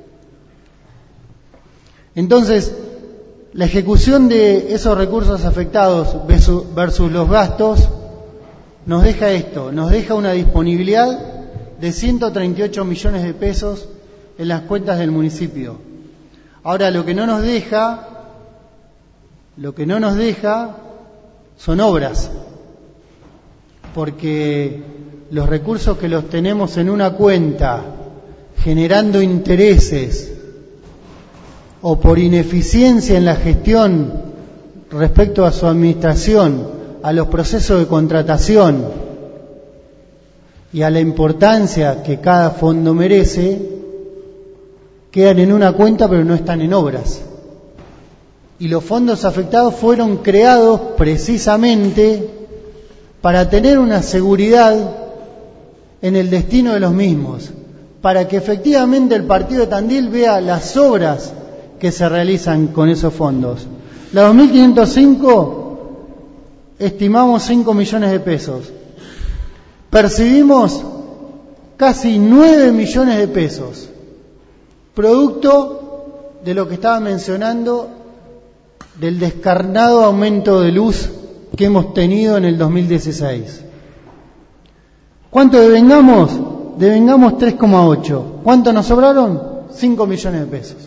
Entonces, la ejecución de esos recursos afectados versus los gastos nos deja esto, nos deja una disponibilidad de ciento treinta y ocho millones de pesos en las cuentas del municipio. Ahora, lo que no nos deja, lo que no nos deja son obras, porque los recursos que los tenemos en una cuenta generando intereses o por ineficiencia en la gestión respecto a su administración, a los procesos de contratación y a la importancia que cada fondo merece, quedan en una cuenta pero no están en obras. Y los fondos afectados fueron creados precisamente para tener una seguridad en el destino de los mismos, para que efectivamente el partido de Tandil vea las obras que se realizan con esos fondos. La dos mil quinientos cinco estimamos cinco millones de pesos. Percibimos casi nueve millones de pesos, producto de lo que estaba mencionando del descarnado aumento de luz que hemos tenido en el dos mil dieciséis. ¿Cuánto devengamos? Devengamos tres coma ocho. ¿Cuánto nos sobraron? cinco millones de pesos.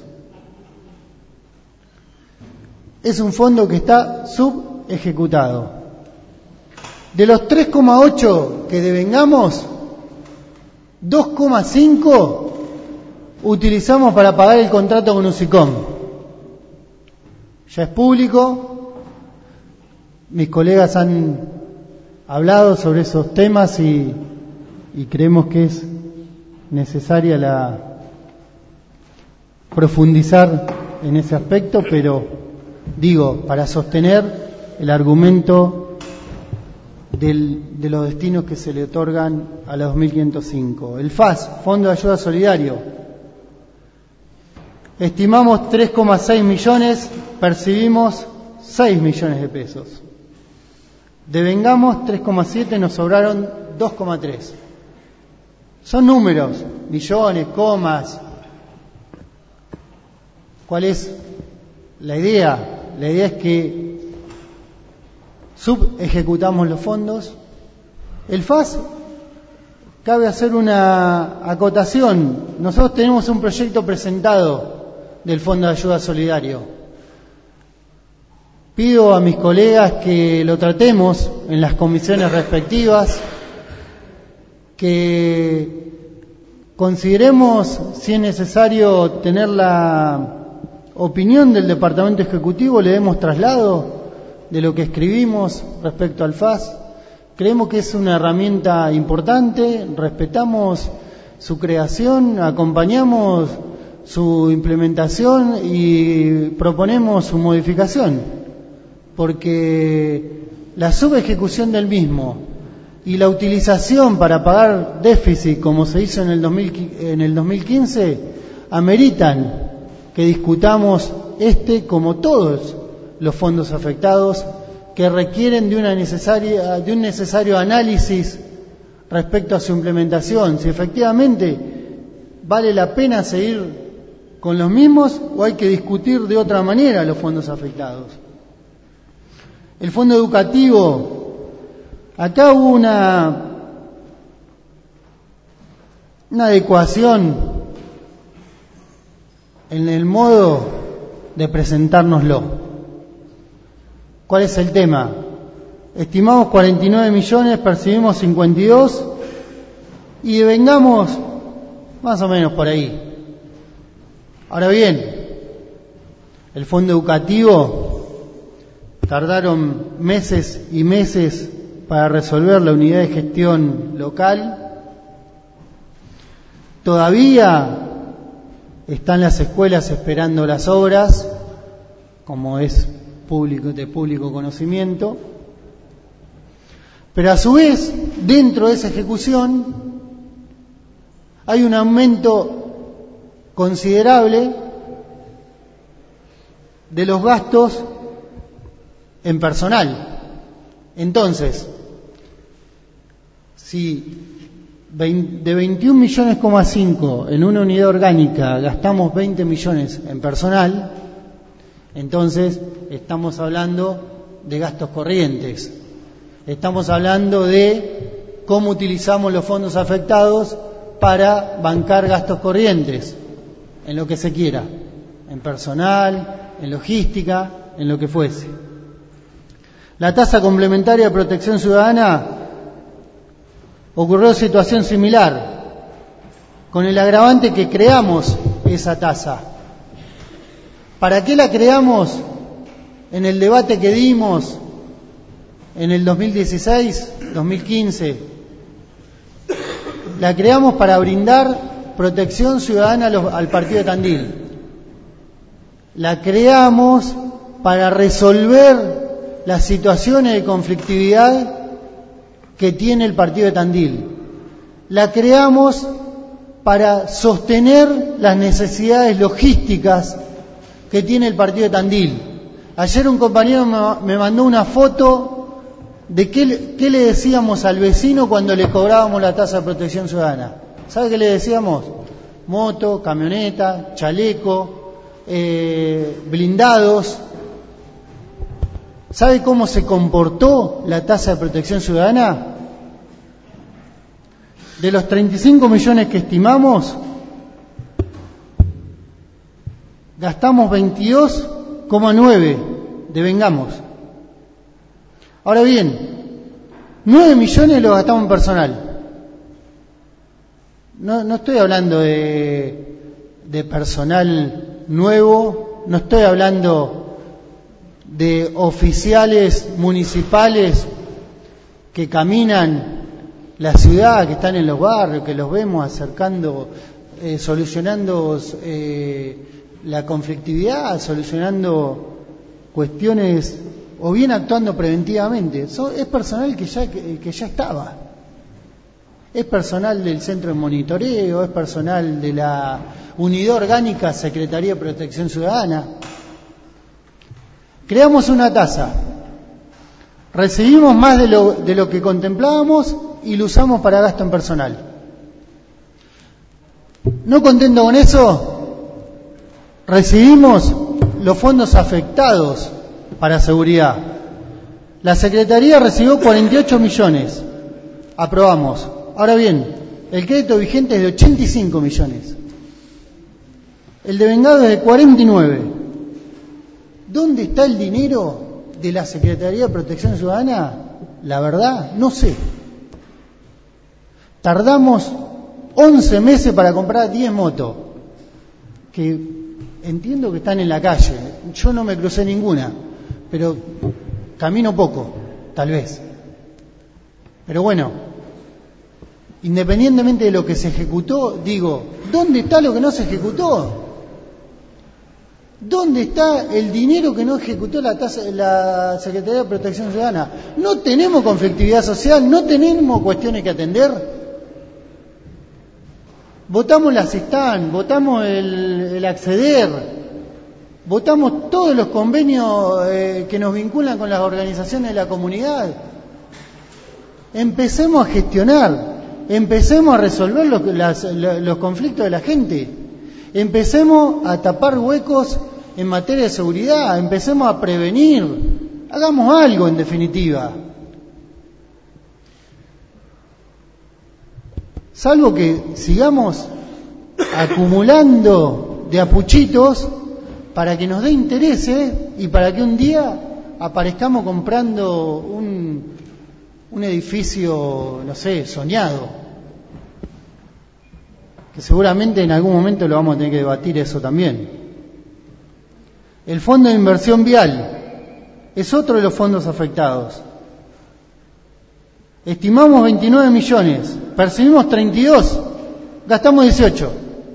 Es un fondo que está subejecutado. De los tres coma ocho que devengamos, dos coma cinco utilizamos para pagar el contrato con Usicom. Ya es público, mis colegas han hablado sobre esos temas y, y creemos que es necesaria la profundizar en ese aspecto, pero digo, para sostener el argumento del, de los destinos que se le otorgan a la dos mil quinientos cinco. El F A S, Fondo de Ayuda Solidario, estimamos tres coma seis millones, percibimos seis millones de pesos. Devengamos tres coma siete, nos sobraron dos coma tres. Son números, millones, comas. ¿Cuál es la idea? La idea es que subejecutamos los fondos. El F A S, cabe hacer una acotación. Nosotros tenemos un proyecto presentado del Fondo de Ayuda Solidario. Pido a mis colegas que lo tratemos en las comisiones respectivas, que consideremos si es necesario tener la opinión del Departamento Ejecutivo, le demos traslado de lo que escribimos respecto al F A S. Creemos que es una herramienta importante, respetamos su creación, acompañamos su implementación y proponemos su modificación, porque la subejecución del mismo y la utilización para pagar déficit, como se hizo en el dos mil, en el dos mil quince, ameritan que discutamos este como todos los fondos afectados, que requieren de una necesaria, de un necesario análisis respecto a su implementación, si efectivamente vale la pena seguir con los mismos o hay que discutir de otra manera los fondos afectados. El fondo educativo, acá hubo una, una adecuación en el modo de presentárnoslo. ¿Cuál es el tema? Estimamos cuarenta y nueve millones, percibimos cincuenta y dos y vengamos más o menos por ahí. Ahora bien, el fondo educativo tardaron meses y meses para resolver la unidad de gestión local. Todavía están las escuelas esperando las obras, como es público, de público conocimiento. Pero a su vez, dentro de esa ejecución, hay un aumento considerable de los gastos en personal. Entonces, si de veintiún millones coma cinco en una unidad orgánica gastamos veinte millones en personal, entonces estamos hablando de gastos corrientes. Estamos hablando de cómo utilizamos los fondos afectados para bancar gastos corrientes, en lo que se quiera, en personal, en logística, en lo que fuese. La tasa complementaria de protección ciudadana ocurrió situación similar, con el agravante que creamos esa tasa. ¿Para qué la creamos? En el debate que dimos en el dos mil dieciséis, dos mil quince, la creamos para brindar protección ciudadana al partido de Tandil. La creamos para resolver las situaciones de conflictividad que tiene el partido de Tandil. La creamos para sostener las necesidades logísticas que tiene el partido de Tandil. Ayer un compañero me mandó una foto de qué, qué le decíamos al vecino cuando le cobrábamos la tasa de protección ciudadana. ¿Sabe qué le decíamos? Moto, camioneta, chaleco, eh, blindados. ¿Sabe cómo se comportó la tasa de protección ciudadana? De los treinta y cinco millones que estimamos, gastamos veintidós coma nueve, devengamos. Ahora bien, nueve millones los gastamos en personal. No, no estoy hablando de, de personal nuevo, no estoy hablando de oficiales municipales que caminan la ciudad, que están en los barrios, que los vemos acercando, eh, solucionando eh, la conflictividad, solucionando cuestiones o bien actuando preventivamente. So, es personal que ya, que, que ya estaba. Es personal del centro de monitoreo, es personal de la unidad orgánica Secretaría de Protección Ciudadana. Creamos una tasa, recibimos más de lo, de lo que contemplábamos y lo usamos para gasto en personal. No contento con eso, recibimos los fondos afectados para seguridad. La Secretaría recibió cuarenta y ocho millones, aprobamos. Ahora bien, el crédito vigente es de ochenta y cinco millones, el devengado es de cuarenta y nueve. ¿Dónde está el dinero de la Secretaría de Protección Ciudadana? La verdad, no sé. Tardamos once meses para comprar diez motos, que entiendo que están en la calle. Yo no me crucé ninguna, pero camino poco, tal vez. Pero bueno, independientemente de lo que se ejecutó, digo, ¿dónde está lo que no se ejecutó? ¿Dónde está el dinero que no ejecutó la, tasa, la Secretaría de Protección Ciudadana? ¿No tenemos conflictividad social? ¿No tenemos cuestiones que atender? Votamos la SISTAN, votamos el, el acceder, votamos todos los convenios eh, que nos vinculan con las organizaciones de la comunidad. Empecemos a gestionar, empecemos a resolver los, las, los conflictos de la gente, empecemos a tapar huecos en materia de seguridad, empecemos a prevenir, hagamos algo en definitiva. Salvo que sigamos acumulando de apuchitos para que nos dé intereses y para que un día aparezcamos comprando un, un edificio, no sé, soñado. Que seguramente en algún momento lo vamos a tener que debatir eso también. El Fondo de Inversión Vial es otro de los fondos afectados. Estimamos veintinueve millones, percibimos treinta y dos, gastamos dieciocho.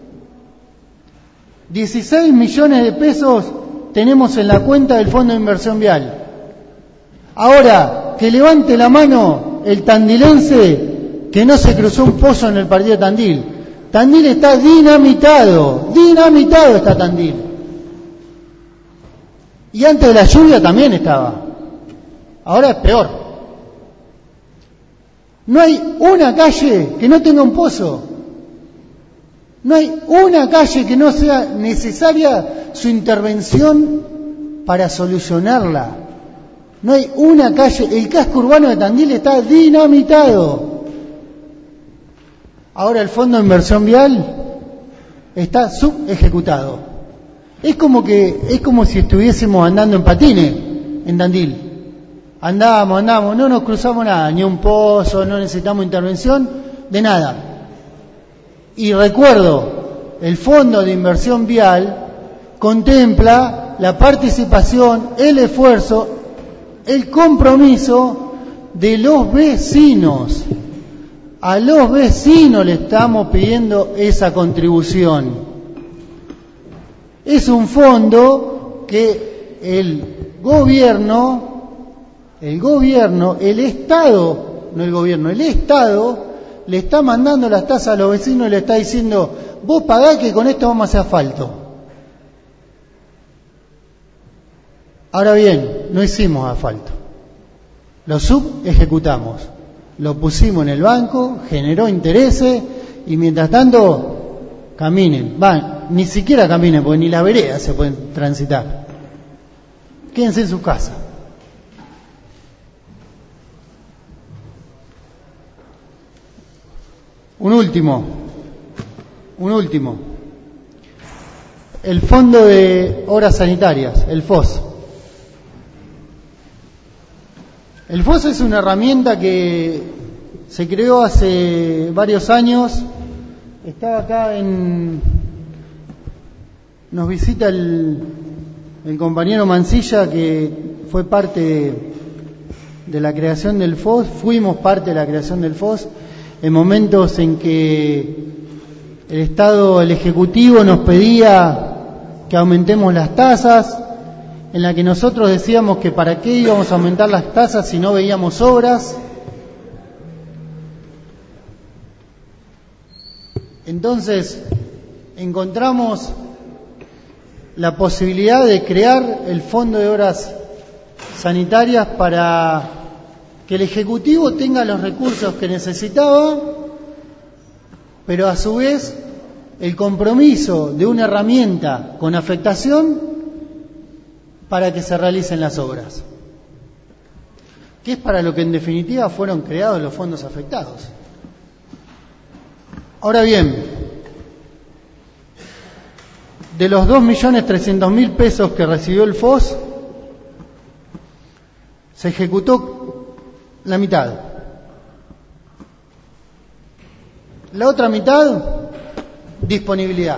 dieciséis millones de pesos tenemos en la cuenta del Fondo de Inversión Vial. Ahora, que levante la mano el tandilense que no se cruzó un pozo en el partido de Tandil. Tandil está dinamitado, dinamitado está Tandil. Y antes de la lluvia también estaba. Ahora es peor. No hay una calle que no tenga un pozo. No hay una calle que no sea necesaria su intervención para solucionarla. No hay una calle. El casco urbano de Tandil está dinamitado. Ahora el Fondo de Inversión Vial está subejecutado. Es como que es como si estuviésemos andando en patines en Tandil. Andamos, andamos, no nos cruzamos nada, ni un pozo, no necesitamos intervención, de nada. Y recuerdo, el Fondo de Inversión Vial contempla la participación, el esfuerzo, el compromiso de los vecinos. A los vecinos le estamos pidiendo esa contribución. Es un fondo que el gobierno, el gobierno, el Estado, no el gobierno, el Estado le está mandando las tasas a los vecinos y le está diciendo, vos pagá que con esto vamos a hacer asfalto. Ahora bien, no hicimos asfalto. Lo subejecutamos. Lo pusimos en el banco, generó intereses y mientras tanto caminen. Van, ni siquiera caminen porque ni la vereda se pueden transitar. Quédense en su casa. Un último, un último. El Fondo de Obras Sanitarias, el F O S. El F O S es una herramienta que se creó hace varios años. Estaba acá en... Nos visita el, el compañero Mancilla, que fue parte de, de la creación del F O S. Fuimos parte de la creación del F O S en momentos en que el Estado, el Ejecutivo nos pedía que aumentemos las tasas, en la que nosotros decíamos que para qué íbamos a aumentar las tasas si no veíamos obras. Entonces encontramos la posibilidad de crear el Fondo de Obras Sanitarias para que el Ejecutivo tenga los recursos que necesitaba, pero a su vez el compromiso de una herramienta con afectación para que se realicen las obras, que es para lo que en definitiva fueron creados los fondos afectados. Ahora bien, de los dos millones trescientos mil pesos que recibió el F O S, se ejecutó la mitad. La otra mitad, disponibilidad.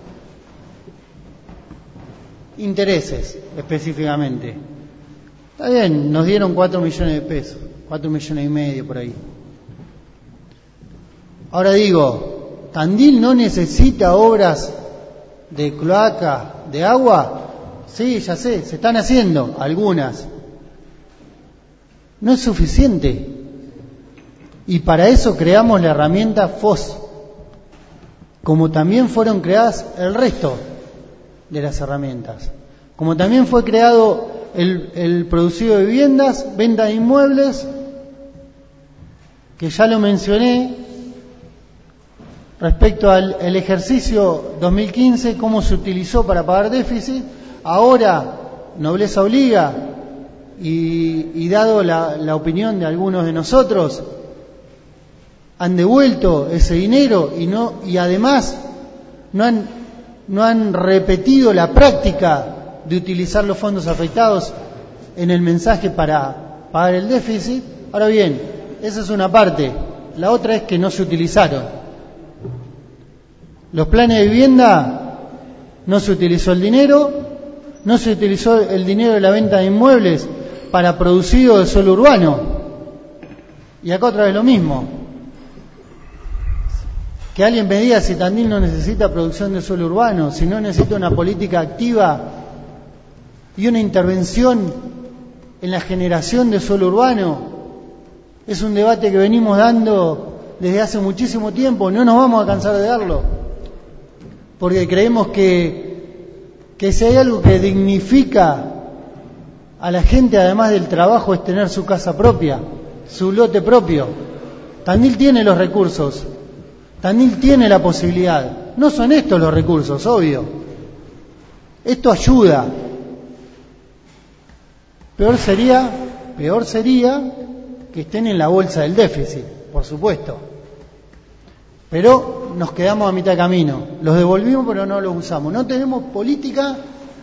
Intereses, específicamente. Está bien, nos dieron cuatro millones de pesos, cuatro millones y medio por ahí. Ahora digo, ¿Tandil no necesita obras de cloaca, de agua? Sí, ya sé, se están haciendo algunas. No es suficiente. Y para eso creamos la herramienta F O S, como también fueron creadas el resto de las herramientas. Como también fue creado el, el producido de viviendas, venta de inmuebles, que ya lo mencioné, respecto al el ejercicio dos mil quince, cómo se utilizó para pagar déficit. Ahora, nobleza obliga, y, y dado la, la opinión de algunos de nosotros, han devuelto ese dinero y no y además no han no han repetido la práctica de utilizar los fondos afectados en el mensaje para pagar el déficit. Ahora bien, esa es una parte. La otra es que no se utilizaron. Los planes de vivienda, no se utilizó el dinero, no se utilizó el dinero de la venta de inmuebles para producido de suelo urbano. Y acá otra vez lo mismo. Que alguien me diga si Tandil no necesita producción de suelo urbano, si no necesita una política activa y una intervención en la generación de suelo urbano. Es un debate que venimos dando desde hace muchísimo tiempo, no nos vamos a cansar de darlo, porque creemos que, que si hay algo que dignifica a la gente, además del trabajo, es tener su casa propia, su lote propio. Tandil tiene los recursos, Tandil tiene la posibilidad. No son estos los recursos, obvio. Esto ayuda. Peor sería, peor sería que estén en la bolsa del déficit, por supuesto. Pero nos quedamos a mitad de camino. Los devolvimos, pero no los usamos. No tenemos política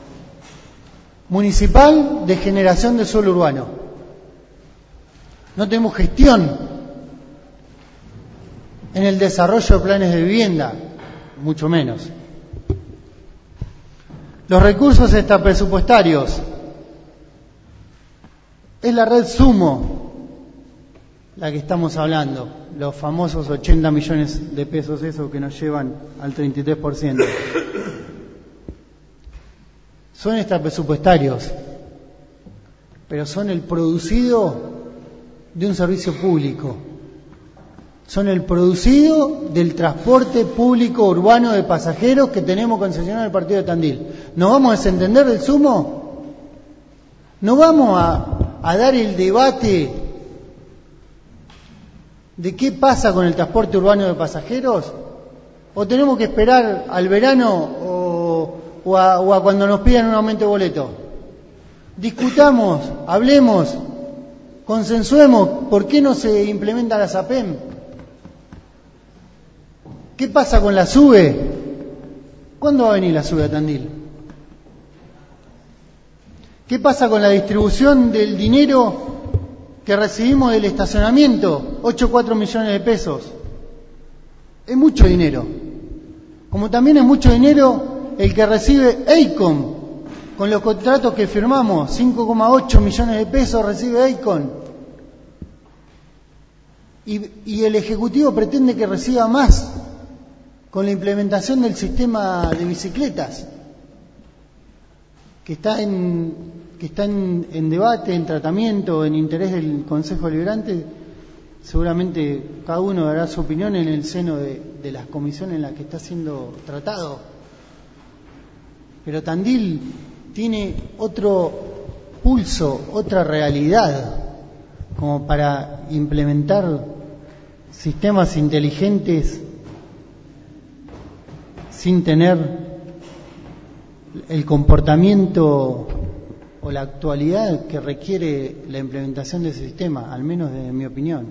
municipal de generación de suelo urbano. No tenemos gestión en el desarrollo de planes de vivienda, mucho menos. Los recursos extrapresupuestarios. Es la red Sumo la que estamos hablando, los famosos ochenta millones de pesos esos que nos llevan al treinta y tres por ciento. Son extrapresupuestarios, pero son el producido de un servicio público. Son el producido del transporte público urbano de pasajeros que tenemos concesionado en el partido de Tandil. ¿Nos vamos a desentender del Sumo? ¿No vamos a, a dar el debate de qué pasa con el transporte urbano de pasajeros? ¿O tenemos que esperar al verano o, o, a, o a cuando nos pidan un aumento de boleto? Discutamos, hablemos, consensuemos. ¿Por qué no se implementa la SAPEM? ¿Qué pasa con la SUBE? ¿Cuándo va a venir la SUBE a Tandil? ¿Qué pasa con la distribución del dinero que recibimos del estacionamiento? ocho coma cuatro millones de pesos. Es mucho dinero. Como también es mucho dinero el que recibe EICOM con los contratos que firmamos. cinco coma ocho millones de pesos recibe EICOM. Y, y el Ejecutivo pretende que reciba más con la implementación del sistema de bicicletas, que está en, que está en, en debate, en tratamiento, en interés del Consejo Deliberante. Seguramente cada uno dará su opinión en el seno de, de las comisiones en las que está siendo tratado. Pero Tandil tiene otro pulso, otra realidad, como para implementar sistemas inteligentes sin tener el comportamiento o la actualidad que requiere la implementación de ese sistema, al menos de mi opinión.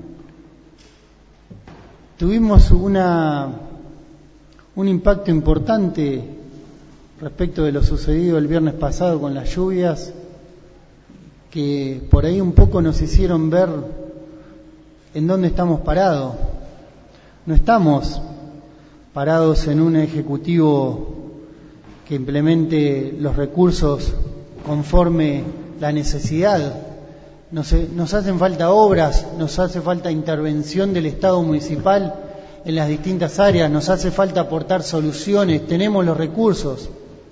Tuvimos una, un impacto importante respecto de lo sucedido el viernes pasado con las lluvias, que por ahí un poco nos hicieron ver en dónde estamos parados. No estamos parados en un ejecutivo que implemente los recursos conforme la necesidad. Nos, nos hacen falta obras, nos hace falta intervención del Estado municipal en las distintas áreas, nos hace falta aportar soluciones, tenemos los recursos.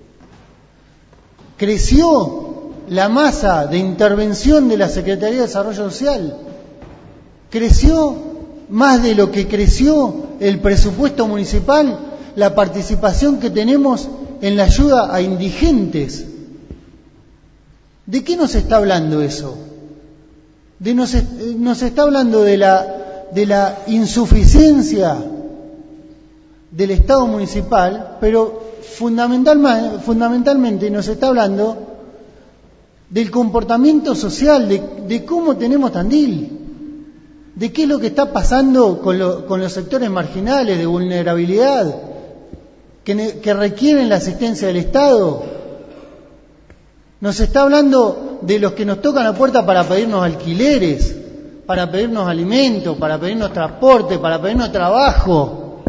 Creció la masa de intervención de la Secretaría de Desarrollo Social, creció más de lo que creció el presupuesto municipal, la participación que tenemos en la ayuda a indigentes. ¿De qué nos está hablando eso? De nos, nos está hablando de la, de la insuficiencia del Estado municipal, pero fundamental, fundamentalmente nos está hablando del comportamiento social, de, de cómo tenemos Tandil, de qué es lo que está pasando con, lo, con los sectores marginales de vulnerabilidad, que, que requieren la asistencia del Estado. Nos está hablando de los que nos tocan la puerta para pedirnos alquileres, para pedirnos alimentos, para pedirnos transporte, para pedirnos trabajo.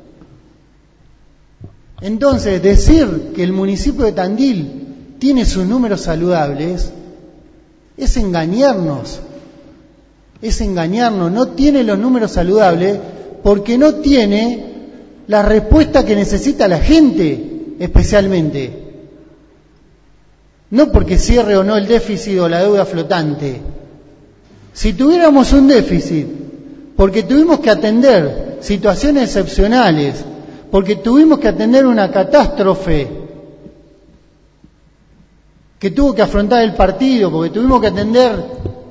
Entonces, decir que el municipio de Tandil tiene sus números saludables es engañarnos, es engañarnos. No tiene los números saludables porque no tiene la respuesta que necesita la gente, especialmente. No porque cierre o no el déficit o la deuda flotante. Si tuviéramos un déficit, porque tuvimos que atender situaciones excepcionales, porque tuvimos que atender una catástrofe que tuvo que afrontar el partido, porque tuvimos que atender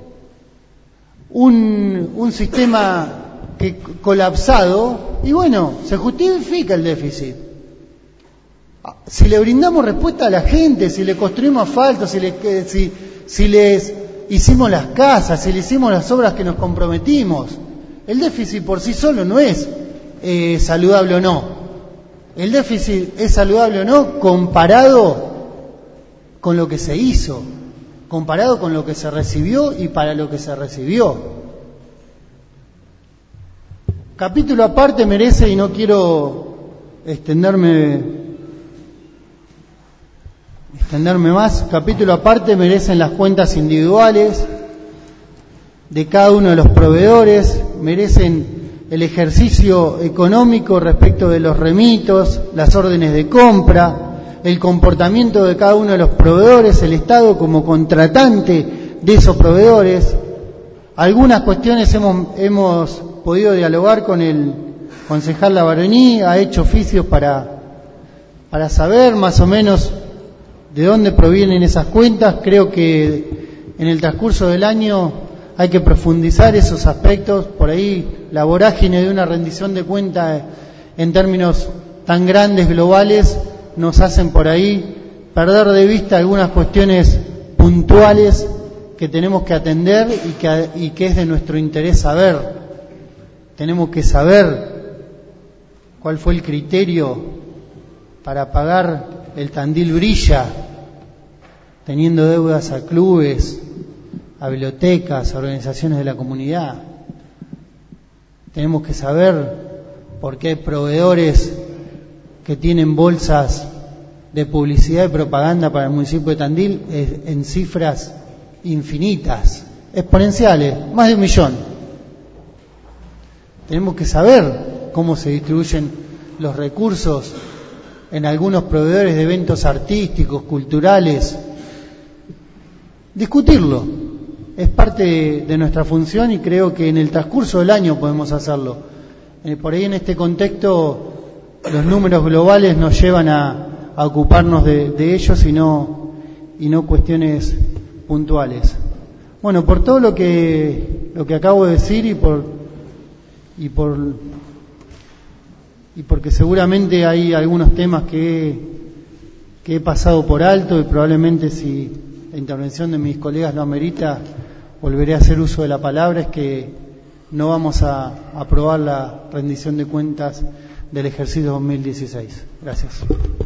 un, un sistema que colapsado, y bueno, se justifica el déficit. Si le brindamos respuesta a la gente, si le construimos asfalto, si, le, si, si les hicimos las casas, si le hicimos las obras que nos comprometimos, el déficit por sí solo no es eh, saludable o no. El déficit es saludable o no comparado con lo que se hizo, comparado con lo que se recibió y para lo que se recibió. Capítulo aparte merece, y no quiero extenderme extenderme más, capítulo aparte merecen las cuentas individuales de cada uno de los proveedores, merecen el ejercicio económico respecto de los remitos, las órdenes de compra, el comportamiento de cada uno de los proveedores, el Estado como contratante de esos proveedores. Algunas cuestiones hemos, hemos podido dialogar con el concejal Lavarení, ha hecho oficios para, para saber más o menos de dónde provienen esas cuentas. Creo que en el transcurso del año hay que profundizar esos aspectos. Por ahí la vorágine de una rendición de cuentas en términos tan grandes, globales, nos hacen por ahí perder de vista algunas cuestiones puntuales que tenemos que atender y que, y que es de nuestro interés saber. Tenemos que saber cuál fue el criterio para pagar el Tandil Brilla, teniendo deudas a clubes, a bibliotecas, a organizaciones de la comunidad. Tenemos que saber por qué hay proveedores que tienen bolsas de publicidad y propaganda para el municipio de Tandil en cifras infinitas, exponenciales, más de un millón. Tenemos que saber cómo se distribuyen los recursos en algunos proveedores de eventos artísticos, culturales. Discutirlo es parte de, de nuestra función y creo que en el transcurso del año podemos hacerlo. Eh, por ahí en este contexto los números globales nos llevan a, a ocuparnos de, de ellos y no, y no cuestiones puntuales. Bueno, por todo lo que, lo que acabo de decir y por, y por y porque seguramente hay algunos temas que, que he pasado por alto y probablemente si la intervención de mis colegas lo amerita volveré a hacer uso de la palabra, es que no vamos a aprobar la rendición de cuentas del ejercicio dos mil dieciséis. Gracias.